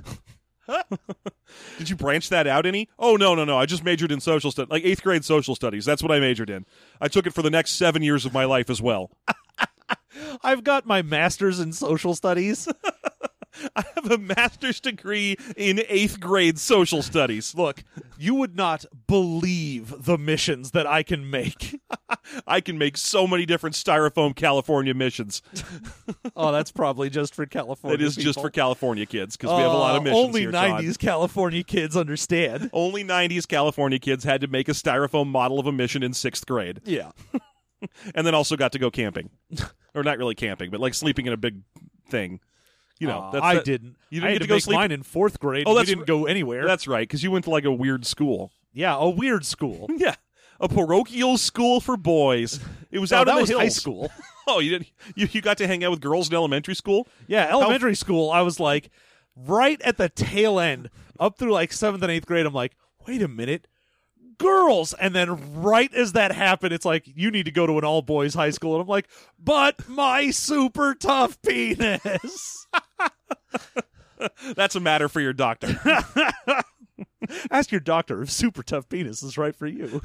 Did you branch that out any? Oh, no. I just majored in social studies, like 8th grade social studies. That's what I majored in. I took it for the next 7 years of my life as well. I've got my master's in social studies. I have a master's degree in 8th grade social studies. Look, you would not believe the missions that I can make. I can make so many different styrofoam California missions. Oh, that's probably just for California It is people. just for California kids, because we have a lot of missions only here, 90s John. California kids understand. Only 90s California kids had to make a styrofoam model of a mission in 6th grade. Yeah. And then also got to go camping. Or not really camping, but like sleeping in a big thing. You know, I didn't. You I didn't had get to to go make sleep. mine in 4th grade. Oh, We that's didn't go anywhere. That's right, because you went to like a weird school. Yeah, a weird school. Yeah, a parochial school for boys. It was out in that the was hills. high school. Oh, you didn't? You got to hang out with girls in elementary school? Yeah, elementary school, I was like, right at the tail end, up through like 7th and 8th grade, I'm like, wait a minute, girls. And then right as that happened, it's like, you need to go to an all-boys high school. And I'm like, but my super tough penis. That's a matter for your doctor. Ask your doctor if super tough penis is right for you.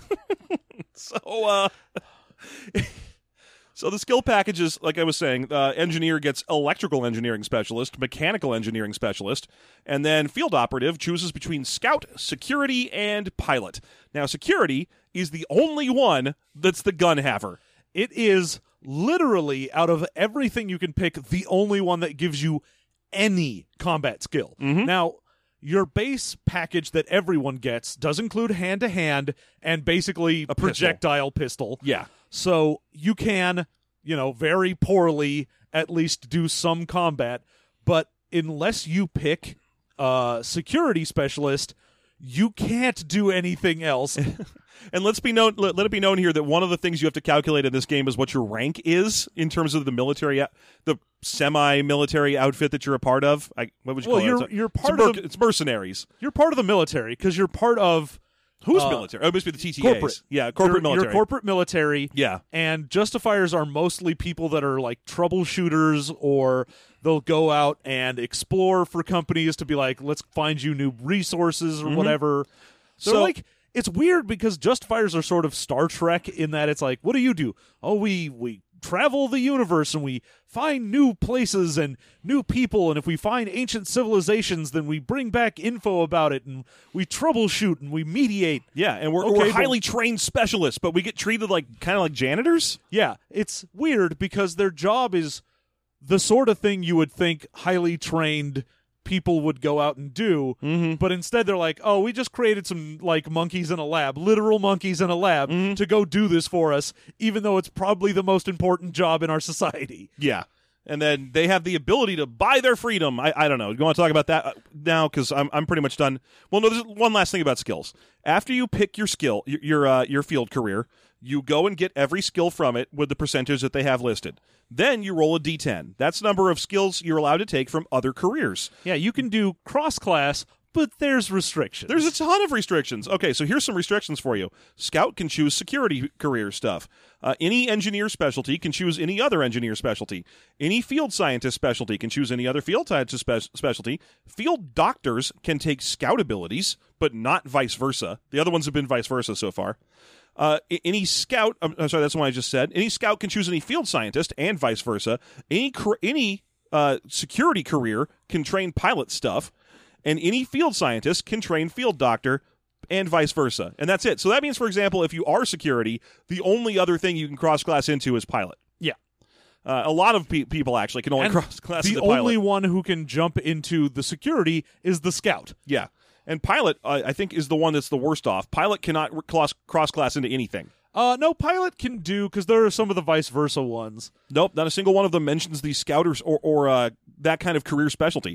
So the skill packages, like I was saying, engineer gets electrical engineering specialist, mechanical engineering specialist, and then field operative chooses between scout, security, and pilot. Now, security is the only one that's the gun haver. It is literally, out of everything you can pick, the only one that gives you any combat skill. Mm-hmm. Now, your base package that everyone gets does include hand-to-hand and basically A projectile pistol. Yeah. So you can, very poorly at least do some combat, but unless you pick security specialist, you can't do anything else. And let it be known here that one of the things you have to calculate in this game is what your rank is in terms of the military, the semi-military outfit that you're a part of. What would you call it? You're part of it's mercenaries. You're part of the military because you're part of Who's military? Oh, it must be the TTAs. corporate. Yeah, corporate military. You're corporate military. Yeah. And Justifiers are mostly people that are like troubleshooters, or they'll go out and explore for companies to be like, let's find you new resources or whatever. So like, it's weird because Justifiers are sort of Star Trek in that it's like, what do you do? Oh, we travel the universe and we find new places and new people, and if we find ancient civilizations, then we bring back info about it and we troubleshoot and we mediate. Yeah, and we're highly trained specialists, but we get treated like kind of like janitors. Yeah, it's weird because their job is the sort of thing you would think highly trained people would go out and do, but instead they're like, oh, we just created some like monkeys in a lab, literal monkeys in a lab to go do this for us, even though it's probably the most important job in our society. Yeah. And then they have the ability to buy their freedom. I don't know. You want to talk about that now? Because I'm pretty much done. Well, no, there's one last thing about skills. After you pick your skill, your field career, you go and get every skill from it with the percentage that they have listed. Then you roll a d10. That's the number of skills you're allowed to take from other careers. Yeah, you can do cross-class, but there's restrictions. There's a ton of restrictions. Okay, so here's some restrictions for you. Scout can choose security career stuff. Any engineer specialty can choose any other engineer specialty. Any field scientist specialty can choose any other field scientist specialty. Field doctors can take scout abilities, but not vice versa. The other ones have been vice versa so far. Any scout, I'm sorry, that's the one I just said. Any scout can choose any field scientist and vice versa. Any security career can train pilot stuff, and any field scientist can train field doctor and vice versa. And that's it. So that means, for example, if you are security, the only other thing you can cross-class into is pilot. Yeah. A lot of people actually can only cross-class into pilot. The only one who can jump into the security is the scout. Yeah. And pilot, I think, is the one that's the worst off. Pilot cannot cross-class into anything. No, pilot can do, because there are some of the vice versa ones. Nope, not a single one of them mentions the scouters or that kind of career specialty.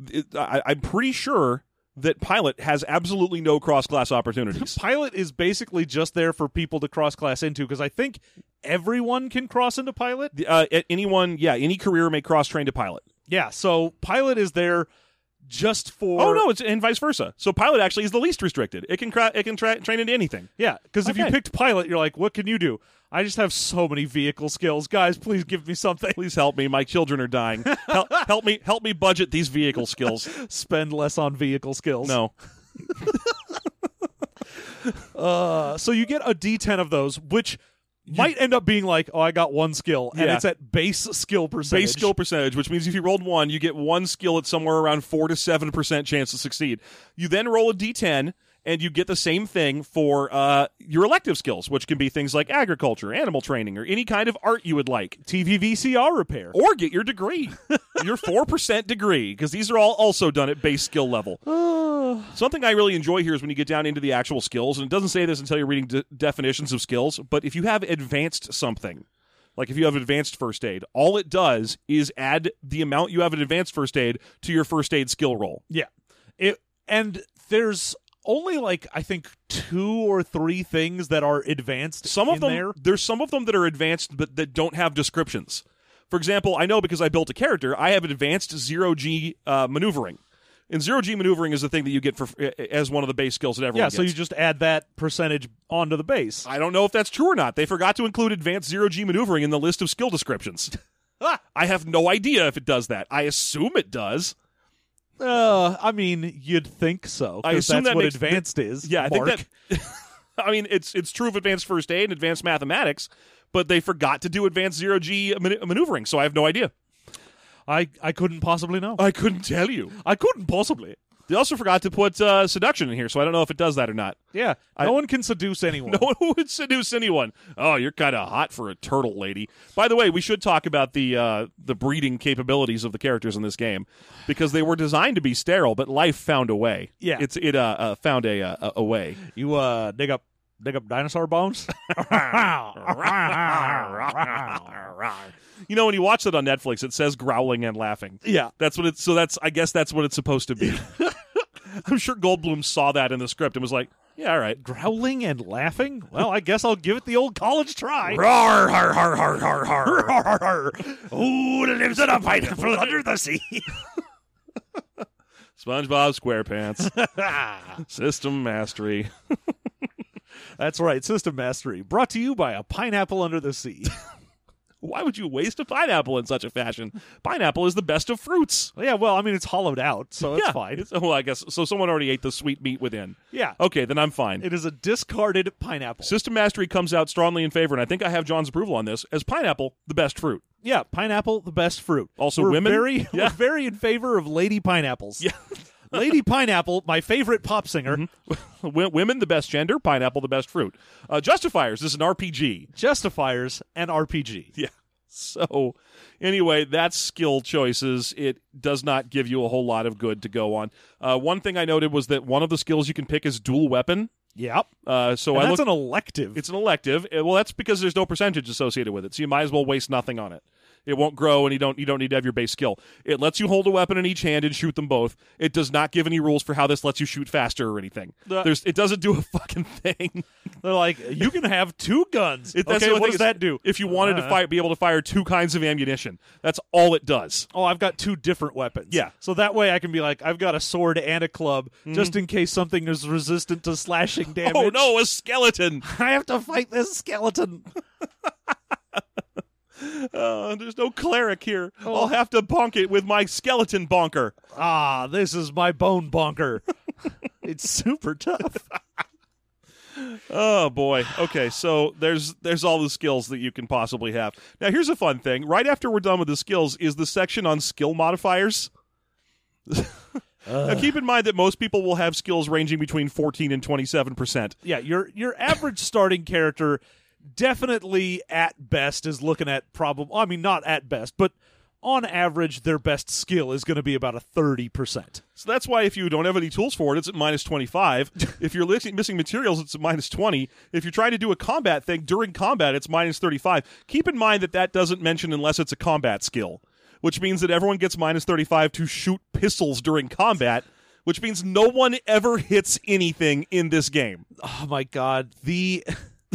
I'm pretty sure that pilot has absolutely no cross-class opportunities. Pilot is basically just there for people to cross-class into, because I think everyone can cross into pilot. Any career may cross-train to pilot. Yeah, so pilot is there just for... Oh, no, it's and vice versa. So pilot actually is the least restricted. It can train into anything. Yeah, because if you picked pilot, you're like, what can you do? I just have so many vehicle skills. Guys, please give me something. Please help me. My children are dying. Help me budget these vehicle skills. Spend less on vehicle skills. No. So you get a D10 of those, which might end up being like, oh, I got one skill, and it's at base skill percentage. Base skill percentage, which means if you rolled one, you get one skill at somewhere around 4 to 7% chance to succeed. You then roll a D10, and you get the same thing for your elective skills, which can be things like agriculture, animal training, or any kind of art you would like. TV VCR repair. Or get your degree. Your 4% degree, because these are all also done at base skill level. Something I really enjoy here is when you get down into the actual skills, and it doesn't say this until you're reading definitions of skills, but if you have advanced something, like if you have advanced first aid, all it does is add the amount you have in advanced first aid to your first aid skill roll. Yeah. And there's only I think 2 or 3 things that are advanced. There's some of them that are advanced but that don't have descriptions. For example, I know because I built a character, I have advanced 0G maneuvering. And 0G maneuvering is the thing that you get as one of the base skills that everyone gets. Yeah, so you just add that percentage onto the base. I don't know if that's true or not. They forgot to include advanced 0G maneuvering in the list of skill descriptions. I have no idea if it does that. I assume it does. I mean, you'd think so, because that's what advanced is. Yeah, Mark. I think that... I mean, it's true of advanced first aid and advanced mathematics, but they forgot to do advanced 0G maneuvering, so I have no idea. I couldn't possibly know. I couldn't tell you. I couldn't possibly. They also forgot to put seduction in here, so I don't know if it does that or not. Yeah, no one can seduce anyone. No one would seduce anyone. Oh, you're kind of hot for a turtle lady. By the way, we should talk about the breeding capabilities of the characters in this game, because they were designed to be sterile, but life found a way. Yeah, it found a way. You dig up dinosaur bones. You know, when you watch it on Netflix, it says growling and laughing. Yeah, that's what it's. So I guess that's what it's supposed to be. I'm sure Goldblum saw that in the script and was like, "Yeah, all right, growling and laughing. Well, I guess I'll give it the old college try." Rawr, har, har, har, har, har. Rawr, har. Who lives in a pineapple under the sea? SpongeBob SquarePants. System mastery. That's right, System Mastery. Brought to you by a pineapple under the sea. Why would you waste a pineapple in such a fashion? Pineapple is the best of fruits. Yeah, well, I mean, it's hollowed out, so it's Yeah, fine. Well, I guess so. Someone already ate the sweet meat within. Yeah. Okay, then I'm fine. It is a discarded pineapple. System Mastery comes out strongly in favor, and I think I have John's approval on this, as pineapple, the best fruit. Yeah, pineapple, the best fruit. Also, we're women? We're Yeah. very in favor of Lady Pineapples. Yeah. Lady Pineapple, my favorite pop singer. Women, the best gender. Pineapple, the best fruit. Justifiers, this is an RPG. Justifiers and RPG. Yeah. So, anyway, that's skill choices. It does not give you a whole lot of good to go on. One thing I noted was that one of the skills you can pick is dual weapon. Yep. So And that's an elective. It's an elective. Well, that's because there's no percentage associated with it, so you might as well waste nothing on it. It won't grow, and you don't need to have your base skill. It lets you hold a weapon in each hand and shoot them both. It does not give any rules for how this lets you shoot faster or anything. It doesn't do a fucking thing. They're like, you can have 2 guns. That's Okay, the only what thing does is, that do? If you wanted to be able to fire 2 kinds of ammunition, that's all it does. Oh, I've got 2 different weapons. Yeah. So that way I can be like, I've got a sword and a club, just in case something is resistant to slashing damage. Oh no, a skeleton! I have to fight this skeleton. There's no cleric here. I'll have to bonk it with my skeleton bonker. Ah, this is my bone bonker. It's super tough. Oh boy. Okay, so there's all the skills that you can possibly have. Now here's a fun thing. Right after we're done with the skills is the section on skill modifiers. Now keep in mind that most people will have skills ranging between 14 and 27%. Yeah, your average starting character definitely at best is looking at not at best, but on average their best skill is going to be about a 30%. So that's why if you don't have any tools for it, it's at minus 25. If you're missing materials, it's at minus 20. If you're trying to do a combat thing during combat, it's minus 35. Keep in mind that doesn't mention unless it's a combat skill, which means that everyone gets minus 35 to shoot pistols during combat, which means no one ever hits anything in this game. Oh my god, the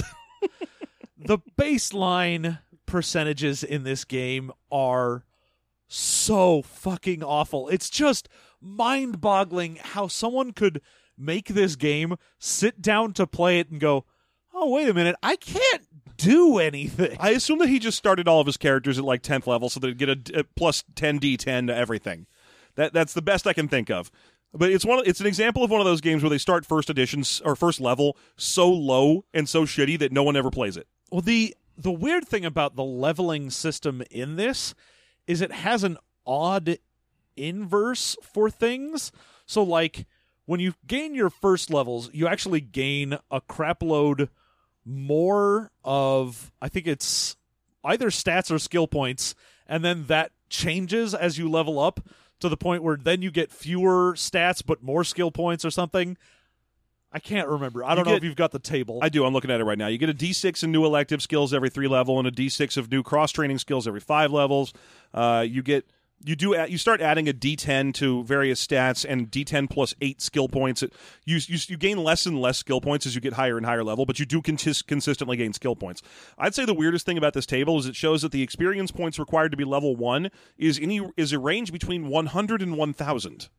baseline percentages in this game are so fucking awful. It's just mind-boggling how someone could make this game, sit down to play it, and go, oh, wait a minute, I can't do anything. I assume that he just started all of his characters at like 10th level so they'd get a plus 10 D10 to everything. That's the best I can think of. But it's an example of one of those games where they start first editions or first level so low and so shitty that no one ever plays it. Well, the weird thing about the leveling system in this is it has an odd inverse for things. So, like, when you gain your first levels, you actually gain a crap load more of, I think it's either stats or skill points, and then that changes as you level up to the point where then you get fewer stats but more skill points or something. I can't remember. I don't know if you've got the table. I do. I'm looking at it right now. You get a D6 in new elective skills every 3 level and a D6 of new cross-training skills every 5 levels. You start adding a D10 to various stats and D10 plus 8 skill points. You gain less and less skill points as you get higher and higher level, but you do consistently gain skill points. I'd say the weirdest thing about this table is it shows that the experience points required to be level 1 is a range between 100 and 1,000.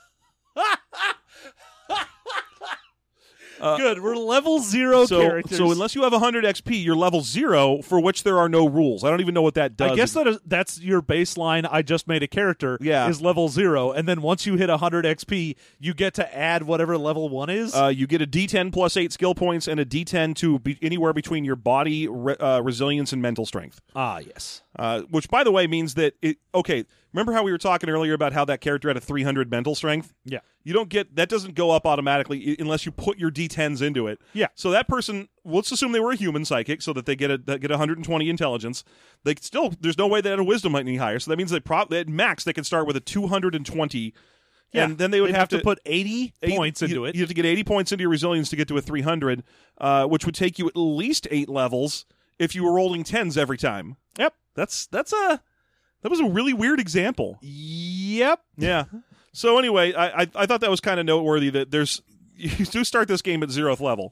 Good. We're level 0 characters. So unless you have 100 XP, you're level 0, for which there are no rules. I don't even know what that does. I guess that's your baseline. I just made a character. Yeah. Is level 0, and then once you hit 100 XP, you get to add whatever level 1 is. You get a D10 plus 8 skill points and a D10 to be anywhere between your body, resilience, and mental strength. Ah, yes. Which, by the way, means that remember how we were talking earlier about how that character had a 300 mental strength? Yeah. You don't get that. Doesn't go up automatically unless you put your D10s into it. Yeah. So that person, let's assume they were a human psychic, so that they get 120 intelligence. There's no way they had a wisdom any higher. So that means at max they can start with a 220. Yeah. And then they would have to put 80 points into it. You have to get 80 points into your resilience to get to a 300, which would take you at least 8 levels if you were rolling 10s every time. Yep. That was a really weird example. Yep. Yeah. So anyway, I thought that was kind of noteworthy that you do start this game at 0th level.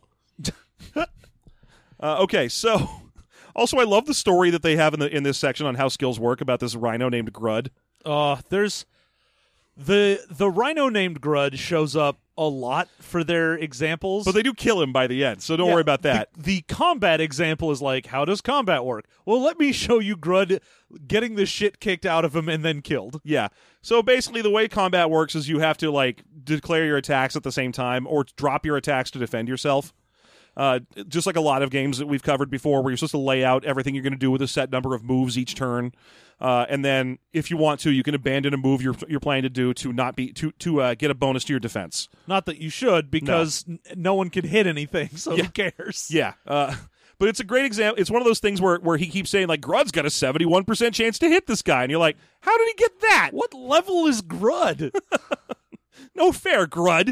Okay, so also I love the story that they have in this section on how skills work about this rhino named Grud. There's the rhino named Grud shows up a lot for their examples. But they do kill him by the end, so don't worry about that. The combat example is like, how does combat work? Well, let me show you Grud getting the shit kicked out of him and then killed. Yeah. So basically the way combat works is you have to like declare your attacks at the same time or drop your attacks to defend yourself. Just like a lot of games that we've covered before where you're supposed to lay out everything you're going to do with a set number of moves each turn. And then if you want to, you can abandon a move you're planning to do to not be to get a bonus to your defense. Not that you should, because no one can hit anything, so who cares? Yeah. But it's a great example. It's one of those things where he keeps saying, like, Grud's got a 71% chance to hit this guy. And you're like, how did he get that? What level is Grud? No fair, Grud.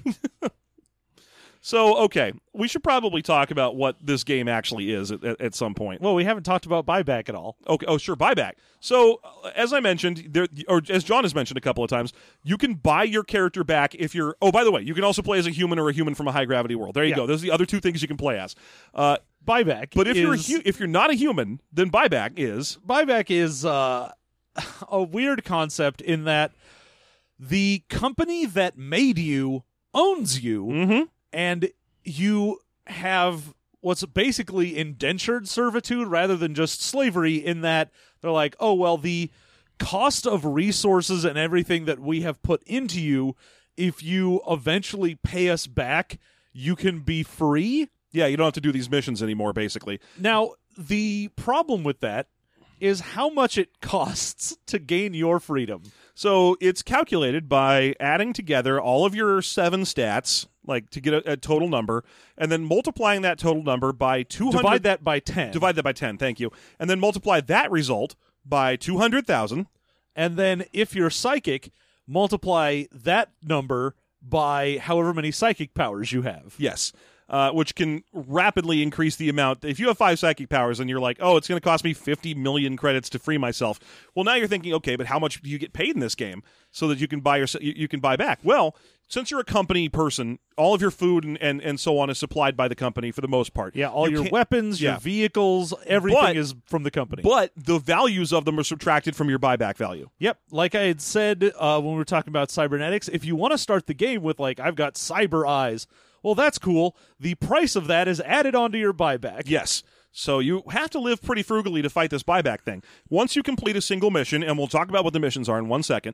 So, okay, we should probably talk about what this game actually is at some point. Well, we haven't talked about buyback at all. Okay. Oh, sure, buyback. So, as I mentioned, or as John has mentioned a couple of times, you can buy your character back if you're... Oh, by the way, you can also play as a human or a human from a high-gravity world. There you go. Those are the other two things you can play as. Buyback But if you're not a human, then buyback is... Buyback is a weird concept in that the company that made you owns you, and you have what's basically indentured servitude rather than just slavery, in that they're like, oh, well, the cost of resources and everything that we have put into you, if you eventually pay us back, you can be free. Yeah, you don't have to do these missions anymore, basically. Now, the problem with that is how much it costs to gain your freedom. So it's calculated by adding together all of your 7 stats, like to get a total number, and then multiplying that total number by 200. Divide that by 10. Divide that by 10, thank you. And then multiply that result by 200,000. And then if you're psychic, multiply that number by however many psychic powers you have. Yes. Which can rapidly increase the amount. If you have 5 psychic powers and you're like, oh, it's going to cost me 50 million credits to free myself. Well, now you're thinking, okay, but how much do you get paid in this game so that you can buy back? Well, since you're a company person, all of your food and so on is supplied by the company for the most part. Yeah, all your weapons, your vehicles, everything is from the company. But the values of them are subtracted from your buyback value. Yep. Like I had said when we were talking about cybernetics, if you want to start the game with, like, I've got cyber eyes, well, that's cool. The price of that is added onto your buyback. Yes. So you have to live pretty frugally to fight this buyback thing. Once you complete a single mission, and we'll talk about what the missions are in 1 second,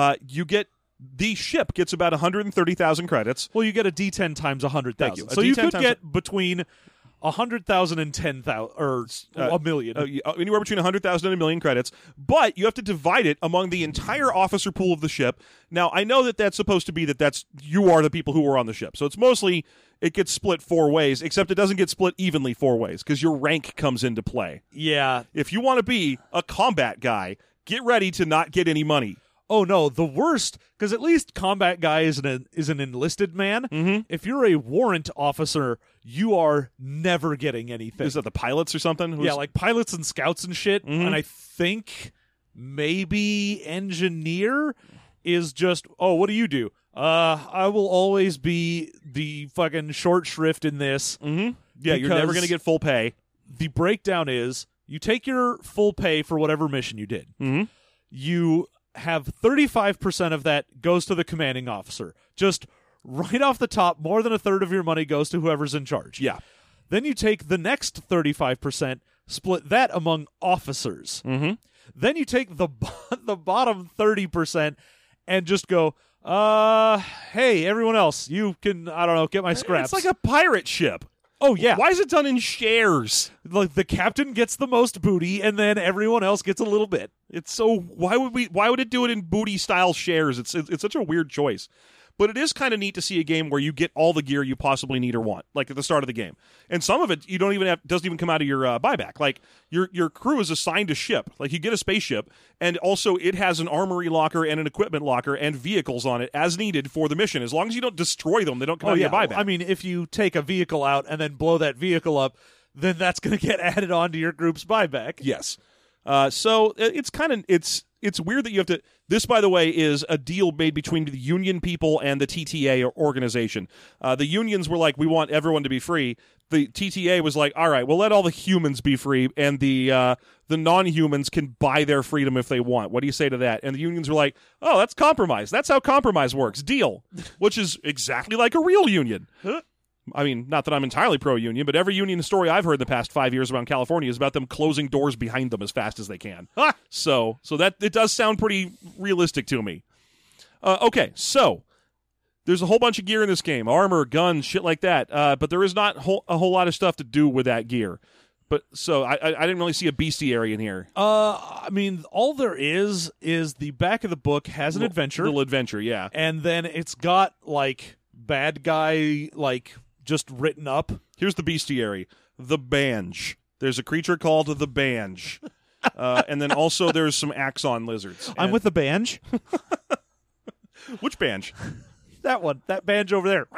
the ship gets about 130,000 credits. Well, you get a D10 times 100,000. Thank you. So you could get between 100,000 and 10,000, or a million. Anywhere between 100,000 and a million credits. But you have to divide it among the entire officer pool of the ship. Now, I know that that's supposed to be you are the people who are on the ship. So it's mostly, it gets split 4 ways, except it doesn't get split evenly 4 ways, because your rank comes into play. Yeah. If you want to be a combat guy, get ready to not get any money. Oh, no, the worst, because at least combat guy is an enlisted man. Mm-hmm. If you're a warrant officer, you are never getting anything. Is that the pilots or something? Yeah, like pilots and scouts and shit. Mm-hmm. And I think maybe engineer is just, oh, what do you do? I will always be the fucking short shrift in this. Mm-hmm. Yeah, you're never going to get full pay. The breakdown is you take your full pay for whatever mission you did. Mm-hmm. You have 35% of that goes to the commanding officer. Just right off the top, more than a third of your money goes to whoever's in charge. Yeah. Then you take the next 35%, split that among officers. Mm-hmm. Then you take the bottom 30% and just go, hey, everyone else, you can, I don't know, get my scraps. It's like a pirate ship. Oh, yeah. Why is it done in shares? Like the captain gets the most booty, and then everyone else gets a little bit. It's so why would it do it in booty style shares? It's such a weird choice. But it is kind of neat to see a game where you get all the gear you possibly need or want, like at the start of the game. And some of it you don't even have, doesn't even come out of your buyback. Like your crew is assigned a ship. Like you get a spaceship, and also it has an armory locker and an equipment locker and vehicles on it as needed for the mission. As long as you don't destroy them, they don't come out of your buyback. I mean, if you take a vehicle out and then blow that vehicle up, then that's going to get added onto your group's buyback. Yes. So it's kind of it's weird that you have to. This, by the way, is a deal made between the union people and the TTA organization. The unions were like, we want everyone to be free. The TTA was like, all right, we'll let all the humans be free, and the non-humans can buy their freedom if they want. What do you say to that? And the unions were like, oh, that's compromise. That's how compromise works. Deal. Which is exactly like a real union. I mean, not that I'm entirely pro-union, but every union story I've heard in the past 5 years around California is about them closing doors behind them as fast as they can. So that it does sound pretty realistic to me. Okay, so there's a whole bunch of gear in this game, armor, guns, shit like that. But there is not a whole lot of stuff to do with that gear. But so I didn't really see a bestiary in here. I mean, all there is the back of the book has an adventure. Little adventure, yeah. And then it's got, like, bad guy, like, just written up. Here's the bestiary. The Banj. There's a creature called the Banj. And then also there's some axon lizards. I'm with the Banj. Which Banj? That one. That Banj over there.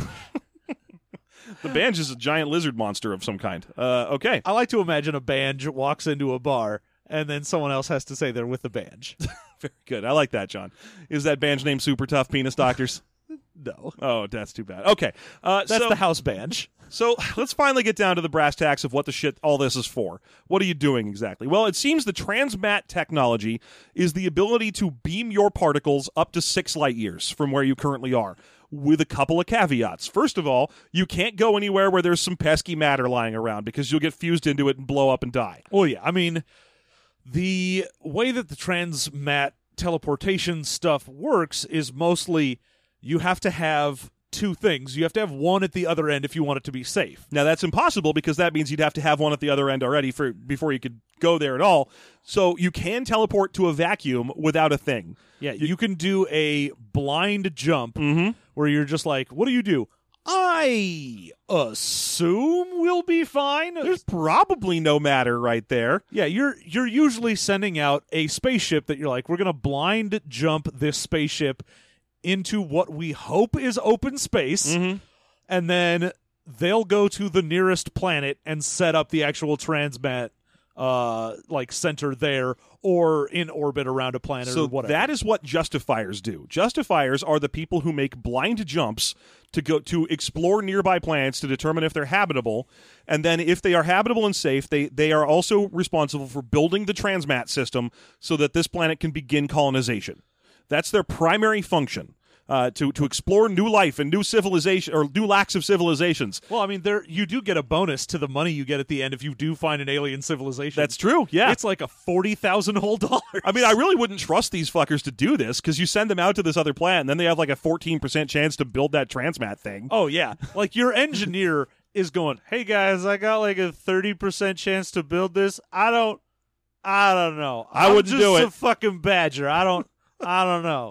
The Banj is a giant lizard monster of some kind. Okay. I like to imagine a Banj walks into a bar, and then someone else has to say they're with the Banj. Very good. I like that, John. Is that Banj named Super Tough Penis Doctors? No. Oh, that's too bad. Okay. That's the house Banj. So let's finally get down to the brass tacks of what the shit all this is for. What are you doing exactly? Well, it seems the transmat technology is the ability to beam your particles up to 6 light years from where you currently are, with a couple of caveats. First of all, you can't go anywhere where there's some pesky matter lying around because you'll get fused into it and blow up and die. Well, yeah. I mean, the way that the transmat teleportation stuff works is mostly you have to have two things. You have to have one at the other end if you want it to be safe. Now, that's impossible because that means you'd have to have one at the other end already before you could go there at all. So you can teleport to a vacuum without a thing. Yeah, you can do a blind jump where you're just like, what do? I assume we'll be fine. There's probably no matter right there. Yeah, you're usually sending out a spaceship that you're like, we're going to blind jump this spaceship into what we hope is open space, and then they'll go to the nearest planet and set up the actual transmat like center there or in orbit around a planet or whatever. That is what Justifiers do. Justifiers are the people who make blind jumps to go to explore nearby planets to determine if they're habitable, and then if they are habitable and safe, they are also responsible for building the transmat system so that this planet can begin colonization. That's their primary function, to explore new life and new civilization or new lacks of civilizations. Well, I mean, you do get a bonus to the money you get at the end if you do find an alien civilization. That's true, yeah. It's like a $40,000 whole dollar. I mean, I really wouldn't trust these fuckers to do this because you send them out to this other planet and then they have like a 14% chance to build that transmat thing. Oh, yeah. Like your engineer is going, hey, guys, I got like a 30% chance to build this. I don't know. I wouldn't do it. I'm just a fucking badger. I don't know.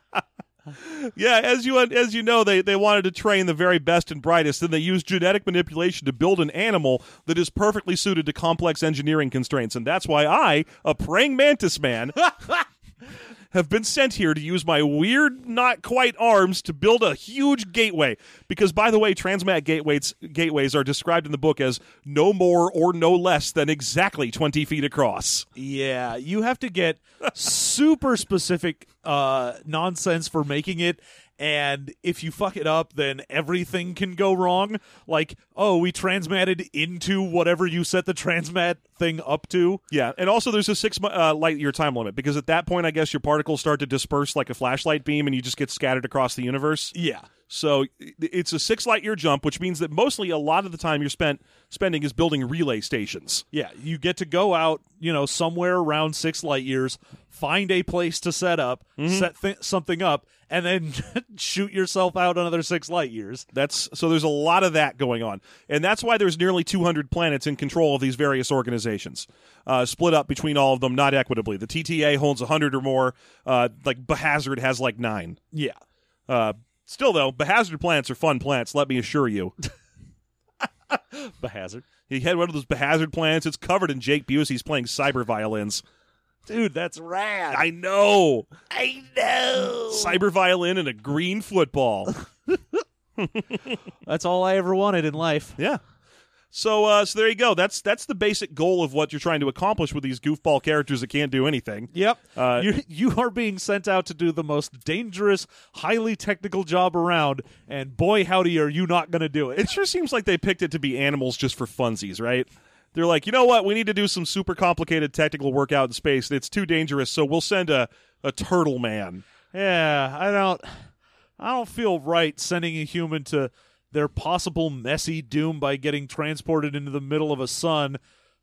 Yeah, as you know, they wanted to train the very best and brightest, and they used genetic manipulation to build an animal that is perfectly suited to complex engineering constraints, and that's why I, a praying mantis man, have been sent here to use my weird, not quite arms to build a huge gateway. Because, by the way, transmat gateways are described in the book as no more or no less than exactly 20 feet across. Yeah, you have to get super specific nonsense for making it. And if you fuck it up, then everything can go wrong. Like, oh, we transmatted into whatever you set the transmat thing up to. Yeah, and also there's a 6 light year time limit, because at that point, I guess your particles start to disperse like a flashlight beam, and you just get scattered across the universe. Yeah. So it's a 6 light year jump, which means that mostly a lot of the time you're spending is building relay stations. Yeah, you get to go out, somewhere around 6 light years, find a place to set up, set something up, and then shoot yourself out another 6 light years. So there's a lot of that going on. And that's why there's nearly 200 planets in control of these various organizations, split up between all of them, not equitably. The TTA holds 100 or more. Like Behazard has like 9. Yeah. Still, though, Behazard planets are fun planets, let me assure you. Behazard. You head one of those Behazard planets, it's covered in Jake Busey's playing cyber violins. Dude, that's rad. I know. Cyber violin and a green football. That's all I ever wanted in life. Yeah. So there you go. That's the basic goal of what you're trying to accomplish with these goofball characters that can't do anything. Yep. You are being sent out to do the most dangerous, highly technical job around, and boy, howdy, are you not going to do it. It sure seems like they picked it to be animals just for funsies, right? They're like, you know what? We need to do some super complicated technical work out in space. It's too dangerous, so we'll send a turtle man. Yeah, I don't feel right sending a human to their possible messy doom by getting transported into the middle of a sun.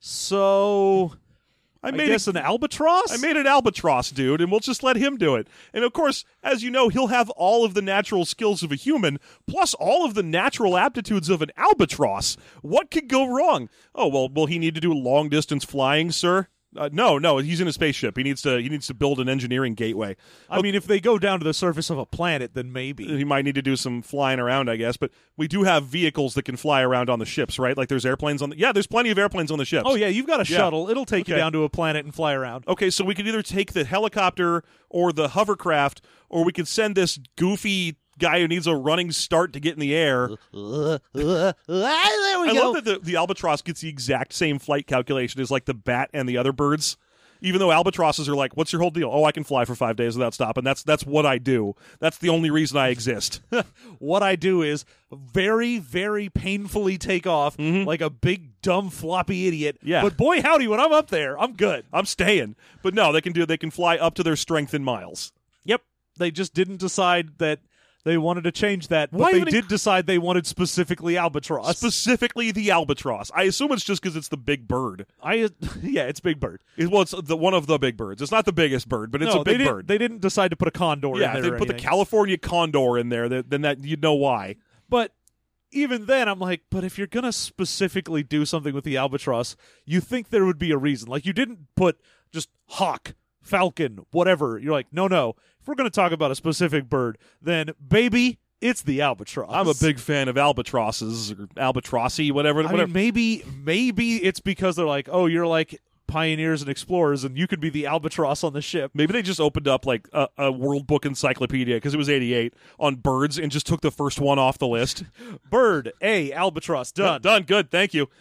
So I guess an albatross? I made an albatross, dude, and we'll just let him do it. And of course, as you know, he'll have all of the natural skills of a human, plus all of the natural aptitudes of an albatross. What could go wrong? Oh, well, will he need to do long-distance flying, sir? No, he's in a spaceship. He needs to build an engineering gateway. I mean, if they go down to the surface of a planet, then maybe. He might need to do some flying around, I guess. But we do have vehicles that can fly around on the ships, right? Like there's airplanes on there's plenty of airplanes on the ships. Oh, yeah, you've got a shuttle. It'll take you down to a planet and fly around. Okay, so we could either take the helicopter or the hovercraft, or we could send this goofy guy who needs a running start to get in the air. There we go. I love that the albatross gets the exact same flight calculation as like the bat and the other birds. Even though albatrosses are like, what's your whole deal? Oh, I can fly for 5 days without stopping. That's what I do. That's the only reason I exist. What I do is very, very painfully take off like a big, dumb, floppy idiot. Yeah. But boy, howdy, when I'm up there, I'm good. I'm staying. But no, they can fly up to their strength in miles. Yep. They just didn't decide that they wanted to change that, but Why they even- did decide they wanted specifically albatross. Specifically the albatross. I assume it's just because it's the big bird. Yeah, it's Big Bird. Well, it's one of the big birds. It's not the biggest bird, but it's No, a big they bird. They didn't decide to put a condor in Yeah, there. if they or put the anything. California condor in there, then that you'd know why. But even then, I'm like, but if you're going to specifically do something with the albatross, you think there would be a reason. Like, you didn't put just hawk, falcon, whatever. You're like, no. If we're going to talk about a specific bird, then, baby, it's the albatross. I'm a big fan of albatrosses or albatrossi, whatever. I mean, maybe it's because they're like, oh, you're like pioneers and explorers, and you could be the albatross on the ship. Maybe they just opened up like a World Book Encyclopedia because it was 88 on birds and just took the first one off the list. Bird, albatross, done. Done. Good. Thank you.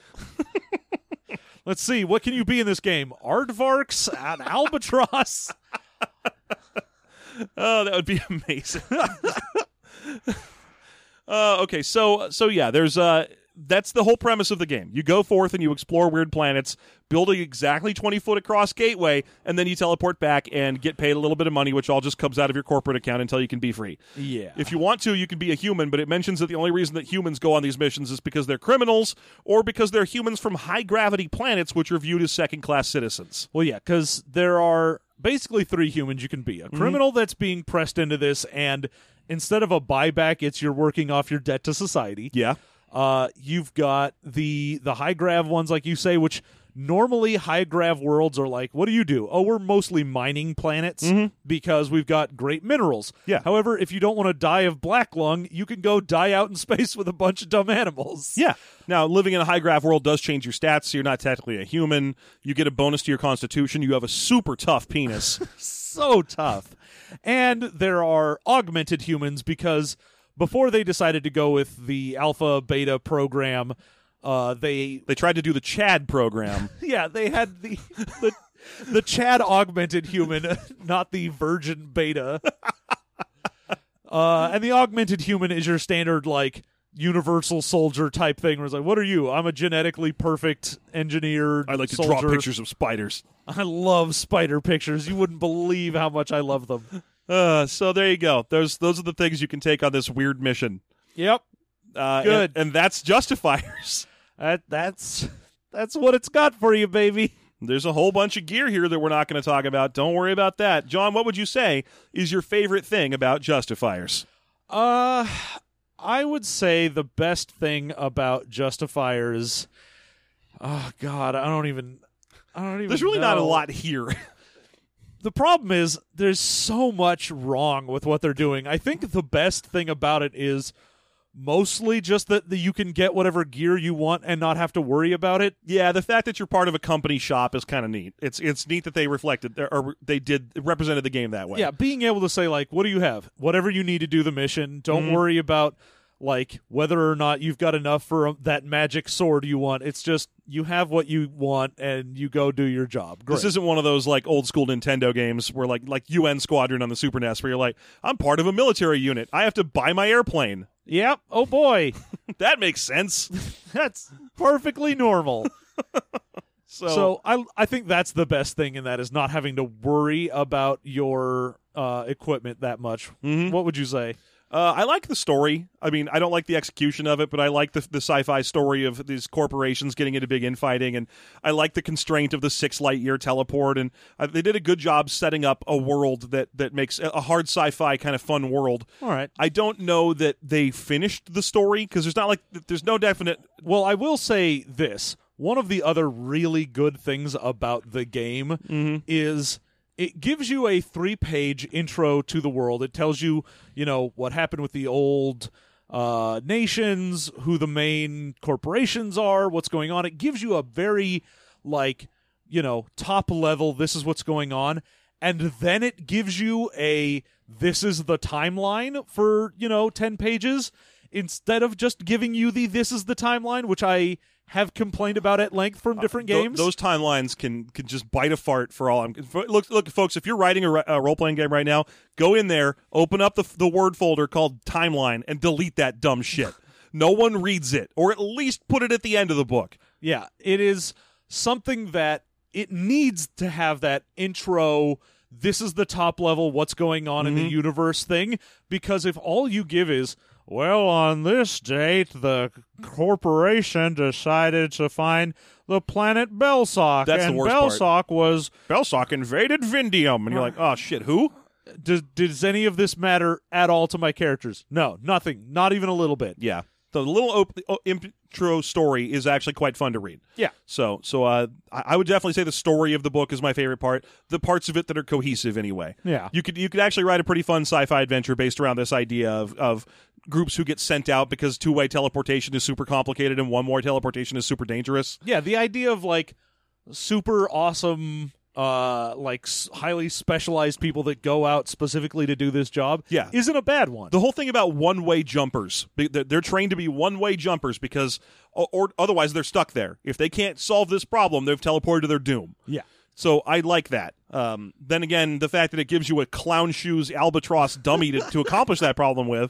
Let's see, what can you be in this game? Aardvarks, an albatross. Oh, that would be amazing. Okay, so yeah, there's that's the whole premise of the game. You go forth and you explore weird planets, building exactly 20-foot across gateway, and then you teleport back and get paid a little bit of money, which all just comes out of your corporate account until you can be free. Yeah. If you want to, you can be a human, but it mentions that the only reason that humans go on these missions is because they're criminals or because they're humans from high-gravity planets, which are viewed as second-class citizens. Well, yeah, because there are basically 3 humans you can be. A criminal that's being pressed into this, and instead of a buyback, it's you're working off your debt to society. Yeah. You've got the high grav ones, like you say, which normally high grav worlds are like, what do you do? Oh, we're mostly mining planets because we've got great minerals. Yeah. However, if you don't want to die of black lung, you can go die out in space with a bunch of dumb animals. Yeah. Now, living in a high-grav world does change your stats, so you're not technically a human. You get a bonus to your constitution. You have a super tough penis. So tough. And there are augmented humans because before they decided to go with the alpha beta program, they They tried to do the Chad program. they had the Chad augmented human, not the virgin beta. And the augmented human is your standard like universal soldier type thing where it's like, what are you? I'm a genetically perfect engineer. I like to soldier. draw pictures of spiders. I love spider pictures. You wouldn't believe how much I love them. So there you go. Those are the things you can take on this weird mission. Yep. Good. And that's Justifiers. That's what it's got for you, baby. There's a whole bunch of gear here that we're not going to talk about. Don't worry about that. John, what would you say is your favorite thing about Justifiers? I would say the best thing about Justifiers. Oh God, I don't even. There's really not a lot here. The problem is there's so much wrong with what they're doing. I think the best thing about it is mostly just that you can get whatever gear you want and not have to worry about it. Yeah, the fact that you're part of a company shop is kind of neat. It's neat that they represented the game that way. Yeah, being able to say like, what do you have? Whatever you need to do the mission. Don't worry about like whether or not you've got enough for that magic sword you want. It's just you have what you want and you go do your job. Great. This isn't one of those like old school Nintendo games where like UN Squadron on the Super NES where you're like, I'm part of a military unit. I have to buy my airplane. Yep. Oh boy. That makes sense. That's perfectly normal. So I think that's the best thing in that is not having to worry about your equipment that much. What would you say? I like the story. I mean, I don't like the execution of it, but I like the sci-fi story of these corporations getting into big infighting, and I like the constraint of the 6 light-year teleport, and they did a good job setting up a world that makes a hard sci-fi kind of fun world. All right. I don't know that they finished the story, because there's no definite... Well, I will say this. One of the other really good things about the game is... it gives you a 3-page intro to the world. It tells you, what happened with the old nations, who the main corporations are, what's going on. It gives you a very, top level, this is what's going on. And then it gives you this is the timeline for, 10 pages, instead of just giving you this is the timeline, which I have complained about at length from different games. Those timelines can just bite a fart for all I'm... Look, folks, if you're writing a role-playing game right now, go in there, open up the Word folder called Timeline, and delete that dumb shit. No one reads it, or at least put it at the end of the book. Yeah, it is something that it needs to have that intro, this is the top level, what's going on in the universe thing, because if all you give is... well, on this date, the corporation decided to find the planet Belsock. That's and the worst Belsock was... Belsock invaded Vindium. And you're like, oh, shit, who? Does any of this matter at all to my characters? No, nothing. Not even a little bit. Yeah. The little intro story is actually quite fun to read. Yeah. So I would definitely say the story of the book is my favorite part. The parts of it that are cohesive, anyway. Yeah. You could actually write a pretty fun sci-fi adventure based around this idea of groups who get sent out because 2-way teleportation is super complicated and 1-way teleportation is super dangerous. Yeah, the idea of super awesome, highly specialized people that go out specifically to do this job, isn't a bad one. The whole thing about 1-way jumpers, they're trained to be 1-way jumpers because, or otherwise they're stuck there. If they can't solve this problem, they've teleported to their doom. Yeah. So I like that. Then again, the fact that it gives you a clown shoes albatross dummy to accomplish that problem with.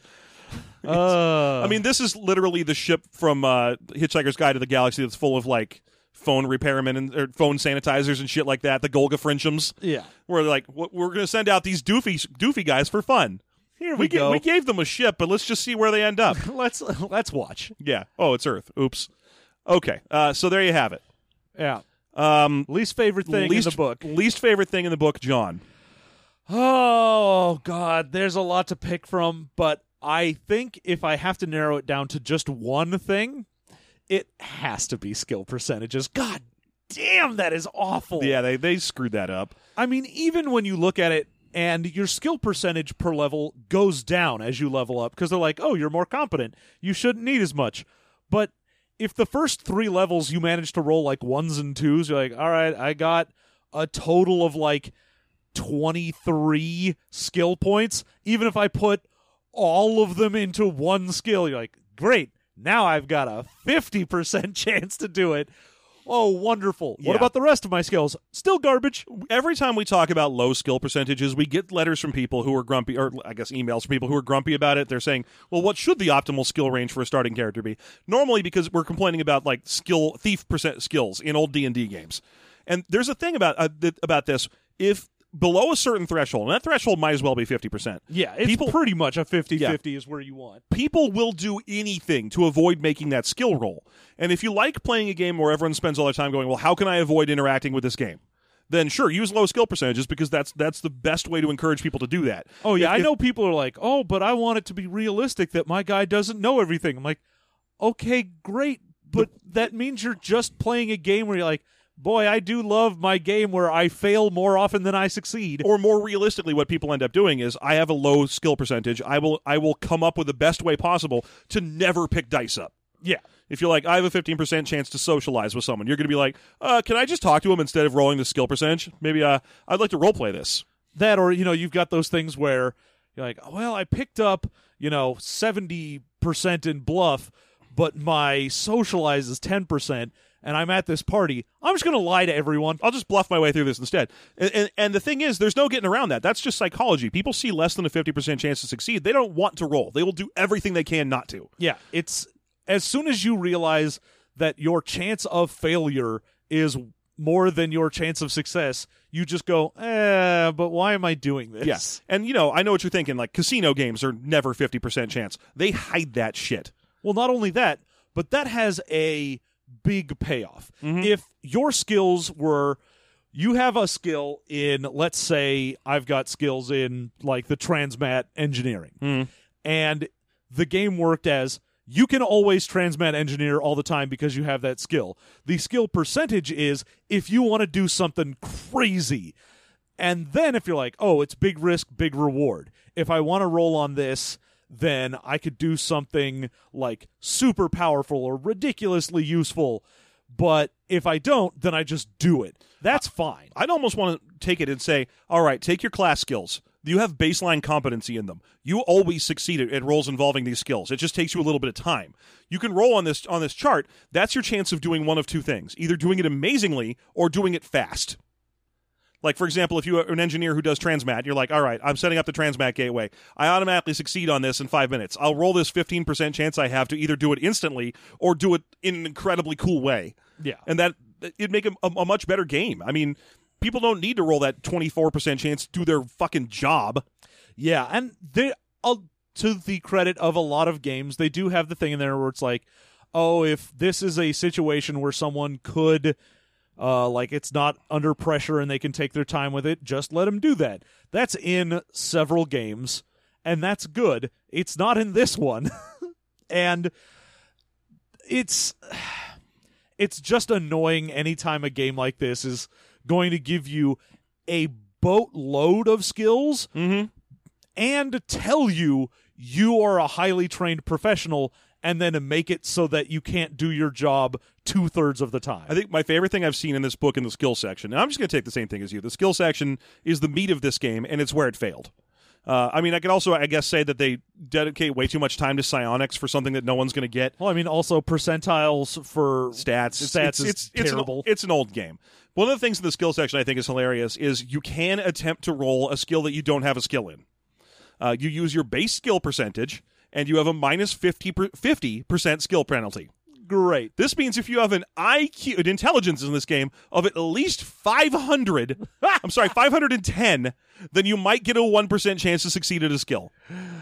I mean, this is literally the ship from Hitchhiker's Guide to the Galaxy that's full of phone repairmen or phone sanitizers and shit like that. The Golga Frenchums. Yeah, where they're like, we're going to send out these doofy guys for fun. Here we go. We gave them a ship, but let's just see where they end up. let's watch. Yeah. Oh, it's Earth. Oops. Okay. So there you have it. Yeah. Least favorite thing in the book. Least favorite thing in the book, John. Oh God, there's a lot to pick from, but I think if I have to narrow it down to just one thing, it has to be skill percentages. God damn, that is awful. Yeah, they screwed that up. I mean, even when you look at it and your skill percentage per level goes down as you level up because they're like, oh, you're more competent. You shouldn't need as much. But if the first 3 levels you manage to roll 1s and 2s, you're like, all right, I got a total of 23 skill points. Even if I put all of them into one skill, you're like, great, now I've got a 50% chance to do it. Oh, wonderful. Yeah. What about the rest of my skills? Still garbage. Every time we talk about low skill percentages, we get letters from people who are grumpy, or I guess emails from people who are grumpy about it. They're saying, well, what should the optimal skill range for a starting character be? Normally, because we're complaining about thief percent skills in old D&D games. And there's a thing about this. If below a certain threshold, and that threshold might as well be 50%. Yeah, it's pretty much a 50-50 is where you want. People will do anything to avoid making that skill roll. And if you like playing a game where everyone spends all their time going, well, how can I avoid interacting with this game? Then sure, use low skill percentages because that's the best way to encourage people to do that. Oh, yeah, I know people are like, oh, but I want it to be realistic that my guy doesn't know everything. I'm like, okay, great, but that means you're just playing a game where you're like, boy, I do love my game where I fail more often than I succeed. Or more realistically, what people end up doing is, I have a low skill percentage. I will come up with the best way possible to never pick dice up. Yeah. If you're like, I have a 15% chance to socialize with someone, you're going to be like, can I just talk to him instead of rolling the skill percentage? Maybe I'd like to roleplay this. That, or, you've got those things where you're like, well, I picked up, 70% in bluff, but my socialize is 10%, and I'm at this party, I'm just going to lie to everyone. I'll just bluff my way through this instead. And the thing is, there's no getting around that. That's just psychology. People see less than a 50% chance to succeed. They don't want to roll. They will do everything they can not to. Yeah, it's as soon as you realize that your chance of failure is more than your chance of success, you just go, but why am I doing this? Yes. And, I know what you're thinking. Like, casino games are never 50% chance. They hide that shit. Well, not only that, but that has a big payoff. Mm-hmm. If your skills were, you have a skill in, let's say I've got skills in like the transmat engineering, and the game worked as you can always transmat engineer all the time because you have that skill. The skill percentage is if you want to do something crazy. And then if you're like, oh, it's big risk, big reward. If I want to roll on this, then I could do something like super powerful or ridiculously useful. But if I don't, then I just do it. That's fine. I'd almost want to take it and say, all right, take your class skills. You have baseline competency in them. You always succeed at rolls involving these skills. It just takes you a little bit of time. You can roll on this chart. That's your chance of doing one of two things, either doing it amazingly or doing it fast. Like, for example, if you're an engineer who does transmat, you're like, all right, I'm setting up the transmat gateway. I automatically succeed on this in 5 minutes. I'll roll this 15% chance I have to either do it instantly or do it in an incredibly cool way. Yeah. And that it'd make a much better game. I mean, people don't need to roll that 24% chance to do their fucking job. Yeah, and to the credit of a lot of games, they do have the thing in there where it's like, oh, if this is a situation where someone could... it's not under pressure and they can take their time with it, just let them do that. That's in several games, and that's good. It's not in this one. And it's just annoying anytime a game like this is going to give you a boatload of skills and tell you are a highly trained professional and then to make it so that you can't do your job 2/3 of the time. I think my favorite thing I've seen in this book in the skill section, and I'm just going to take the same thing as you, the skill section is the meat of this game, and it's where it failed. I could also, I guess, say that they dedicate way too much time to psionics for something that no one's going to get. Well, also percentiles for stats. It's terrible. It's an old game. One of the things in the skill section I think is hilarious is you can attempt to roll a skill that you don't have a skill in. You use your base skill percentage, and you have a minus 50% skill penalty. Great. This means if you have an IQ, an intelligence in this game of at least 510, then you might get a 1% chance to succeed at a skill.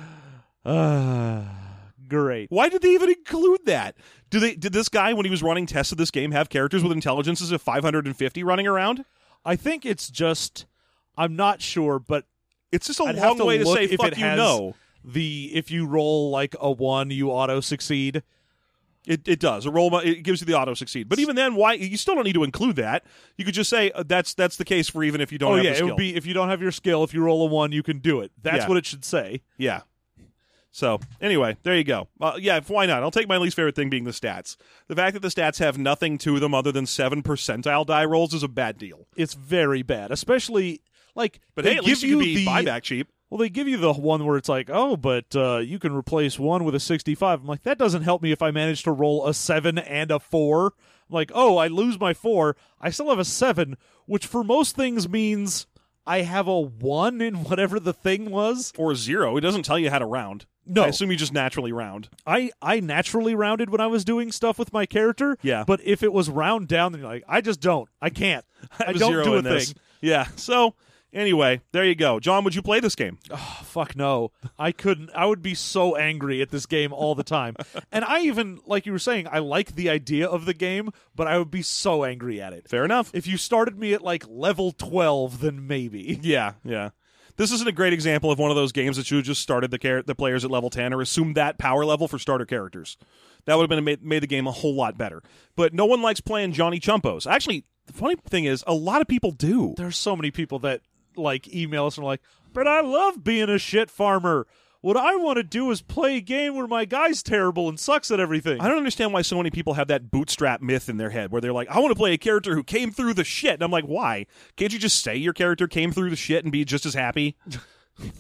Great. Why did they even include that? Did this guy, when he was running tests of this game, have characters with intelligences of 550 running around? I think it's just, I'm not sure, but it's just a long way to say fuck you no. If you roll like a 1, you auto succeed. It does. It gives you the auto succeed. But even then, why you still don't need to include that. You could just say that's the case for even if you don't have the skill. It would be if you don't have your skill, if you roll a 1, you can do it. That's what it should say. Yeah. So, anyway, there you go. Why not? I'll take my least favorite thing being the stats. The fact that the stats have nothing to them other than 7 percentile die rolls is a bad deal. It's very bad, especially like. But hey, at least you can be buyback cheap. Well, they give you the one where it's like, oh, but you can replace 1 with a 65. I'm like, that doesn't help me if I manage to roll a 7 and a 4. I'm like, oh, I lose my 4. I still have a 7, which for most things means I have a 1 in whatever the thing was. Or a 0. It doesn't tell you how to round. No. I assume you just naturally round. I naturally rounded when I was doing stuff with my character. Yeah. But if it was round down, then you're like, I just don't. I can't. I don't do a thing. Yeah. So... anyway, there you go. John, would you play this game? Oh, fuck no. I couldn't. I would be so angry at this game all the time. And I even, like you were saying, I like the idea of the game, but I would be so angry at it. Fair enough. If you started me at like level 12, then maybe. Yeah. This isn't a great example of one of those games that you just started the players at level 10 or assumed that power level for starter characters. That would have made the game a whole lot better. But no one likes playing Johnny Chumpos. Actually, the funny thing is, a lot of people do. There's so many people that like email us and are like, but I love being a shit farmer. What I want to do is play a game where my guy's terrible and sucks at everything. I don't understand why so many people have that bootstrap myth in their head where they're like, I want to play a character who came through the shit. And I'm like, why? Can't you just say your character came through the shit and be just as happy?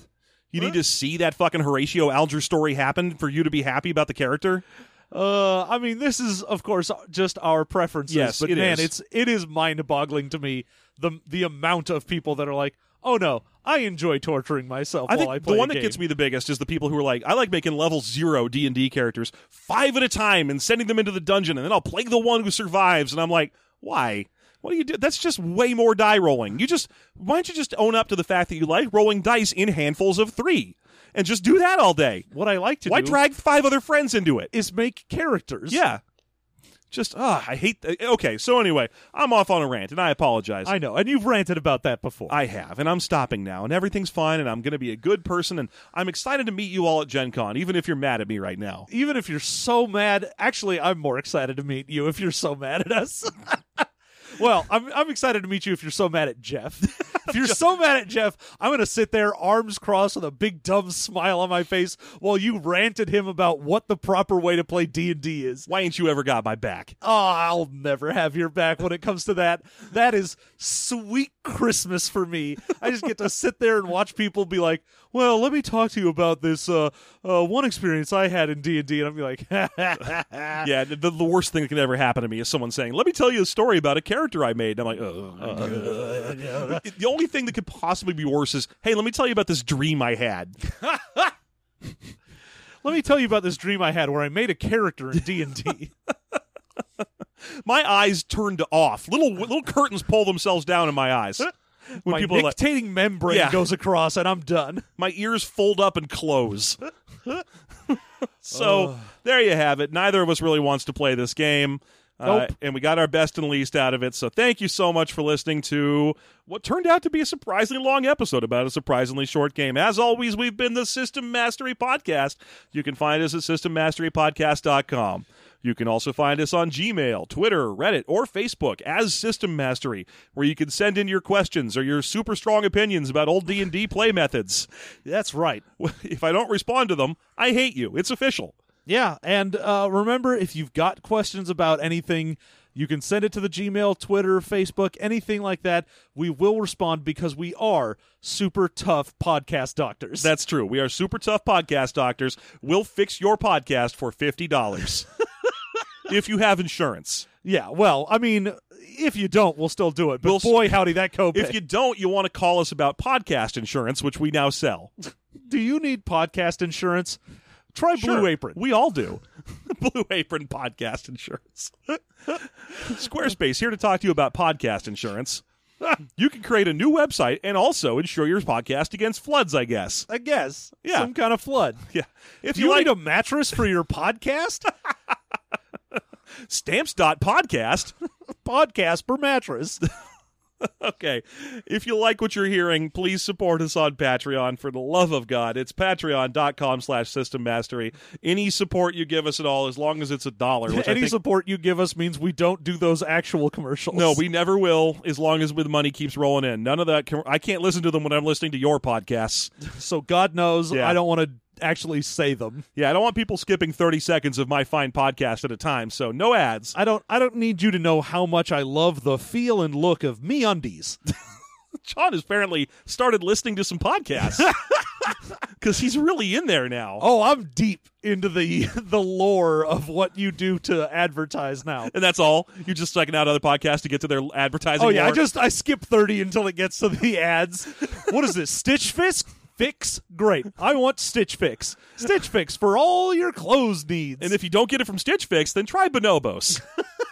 You need to see that fucking Horatio Alger story happen for you to be happy about the character? I mean, this is, of course, just our preferences. Yes, but it man, is. it is mind-boggling to me the amount of people that are like, oh no, I enjoy torturing myself I while think I play the one a that game. gets me the biggest is the people who are like, I like making level 0 D&D characters 5 at a time and sending them into the dungeon, and then I'll play the one who survives. And I'm like, why? What do you do? That's just way more die rolling. Why don't you just own up to the fact that you like rolling dice in handfuls of 3 and just do that all day? What I like to Why do drag 5 other friends into it? is make characters. Yeah. Just, I hate that. Okay, so anyway, I'm off on a rant, and I apologize. I know, and you've ranted about that before. I have, and I'm stopping now, and everything's fine, and I'm going to be a good person, and I'm excited to meet you all at Gen Con, even if you're mad at me right now. Even if you're so mad, actually, I'm more excited to meet you if you're so mad at us. Well, I'm excited to meet you if you're so mad at Jeff. If you're so mad at Jeff, I'm going to sit there, arms crossed, with a big dumb smile on my face while you rant at him about what the proper way to play D&D is. Why ain't you ever got my back? Oh, I'll never have your back when it comes to that. That is sweet Christmas for me. I just get to sit there and watch people be like, well, let me talk to you about this one experience I had in D&D. And I'm like, Yeah, the worst thing that can ever happen to me is someone saying, let me tell you a story about a character I made. And I'm like, the only thing that could possibly be worse is, hey, let me tell you about this dream I had. let me tell you about this dream I had where I made a character in D&D. My eyes turned off. Little curtains pull themselves down in my eyes. When My people are like, nictating membrane Yeah. goes across and I'm done. my ears fold up and close. So there you have it. Neither of us really wants to play this game. Nope. And we got our best and least out of it. So thank you so much for listening to what turned out to be a surprisingly long episode about a surprisingly short game. As always, we've been the System Mastery Podcast. You can find us at systemmasterypodcast.com. You can also find us on Gmail, Twitter, Reddit, or Facebook as System Mastery, where you can send in your questions or your super strong opinions about old D&D play methods. That's right. If I don't respond to them, I hate you. It's official. Yeah, and remember, if you've got questions about anything, you can send it to the Gmail, Twitter, Facebook, anything like that. We will respond because we are super tough podcast doctors. That's true. We are super tough podcast doctors. We'll fix your podcast for $50. If you have insurance. Yeah, well, I mean, if you don't, we'll still do it. But boy, howdy, that copay. If you don't, you want to call us about podcast insurance, which we now sell. Do you need podcast insurance? Try Blue Sure. Apron. We all do. Blue Apron podcast insurance. Squarespace here to talk to you about podcast insurance. You can create a new website and also insure your podcast against floods, I guess. I guess. Yeah. Some kind of flood. Yeah. If Do you need a mattress for your podcast? Stamps.podcast. Podcast per mattress. Okay. If you like what you're hearing, please support us on Patreon. For the love of God, it's patreon.com/systemmastery. Any support you give us at all, as long as it's $1, which Any support you give us means we don't do those actual commercials. No, we never will, as long as the money keeps rolling in. None of that. I can't listen to them when I'm listening to your podcasts. So God knows Yeah. I don't want to actually say them. Yeah, I don't want people skipping 30 seconds of my fine podcast at a time, so no ads. I don't need you to know how much I love the feel and look of MeUndies. John has apparently started listening to some podcasts because he's really in there now. Oh, I'm deep into the lore of what you do to advertise now. And that's all? You're just checking out other podcasts to get to their advertising Oh yeah, lore? I skip 30 until it gets to the ads. What is this? Stitch Fix? Great. I want Stitch Fix. Stitch Fix for all your clothes needs. And if you don't get it from Stitch Fix, then try Bonobos.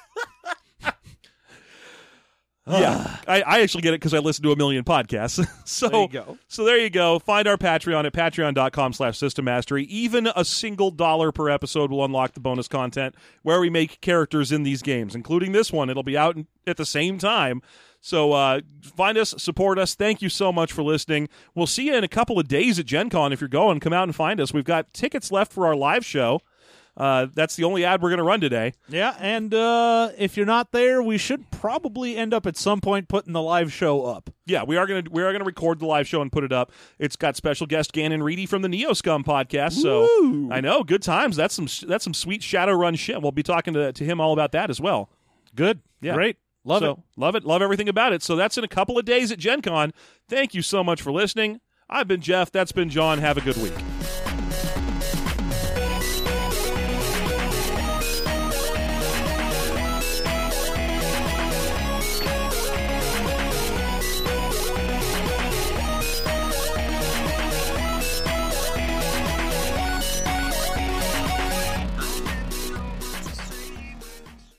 Yeah, I actually get it because I listen to a million podcasts. So There you go. So there you go. Find our Patreon at patreon.com/systemmastery. Even a single $1 per episode will unlock the bonus content where we make characters in these games, including this one. It'll be out at the same time. So find us, support us. Thank you so much for listening. We'll see you in a couple of days at Gen Con. If you're going, come out and find us. We've got tickets left for our live show. That's the only ad we're going to run today. Yeah, and if you're not there, we should probably end up at some point putting the live show up. Yeah, we are gonna record the live show and put it up. It's got special guest Gannon Reedy from the Neo Scum podcast. So Woo! I know, good times. That's some sweet Shadowrun shit. We'll be talking to him all about that as well. Good. Yeah. Great. Love So, it. Love it. Love everything about it. So that's in a couple of days at Gen Con. Thank you so much for listening. I've been Jeff. That's been John. Have a good week.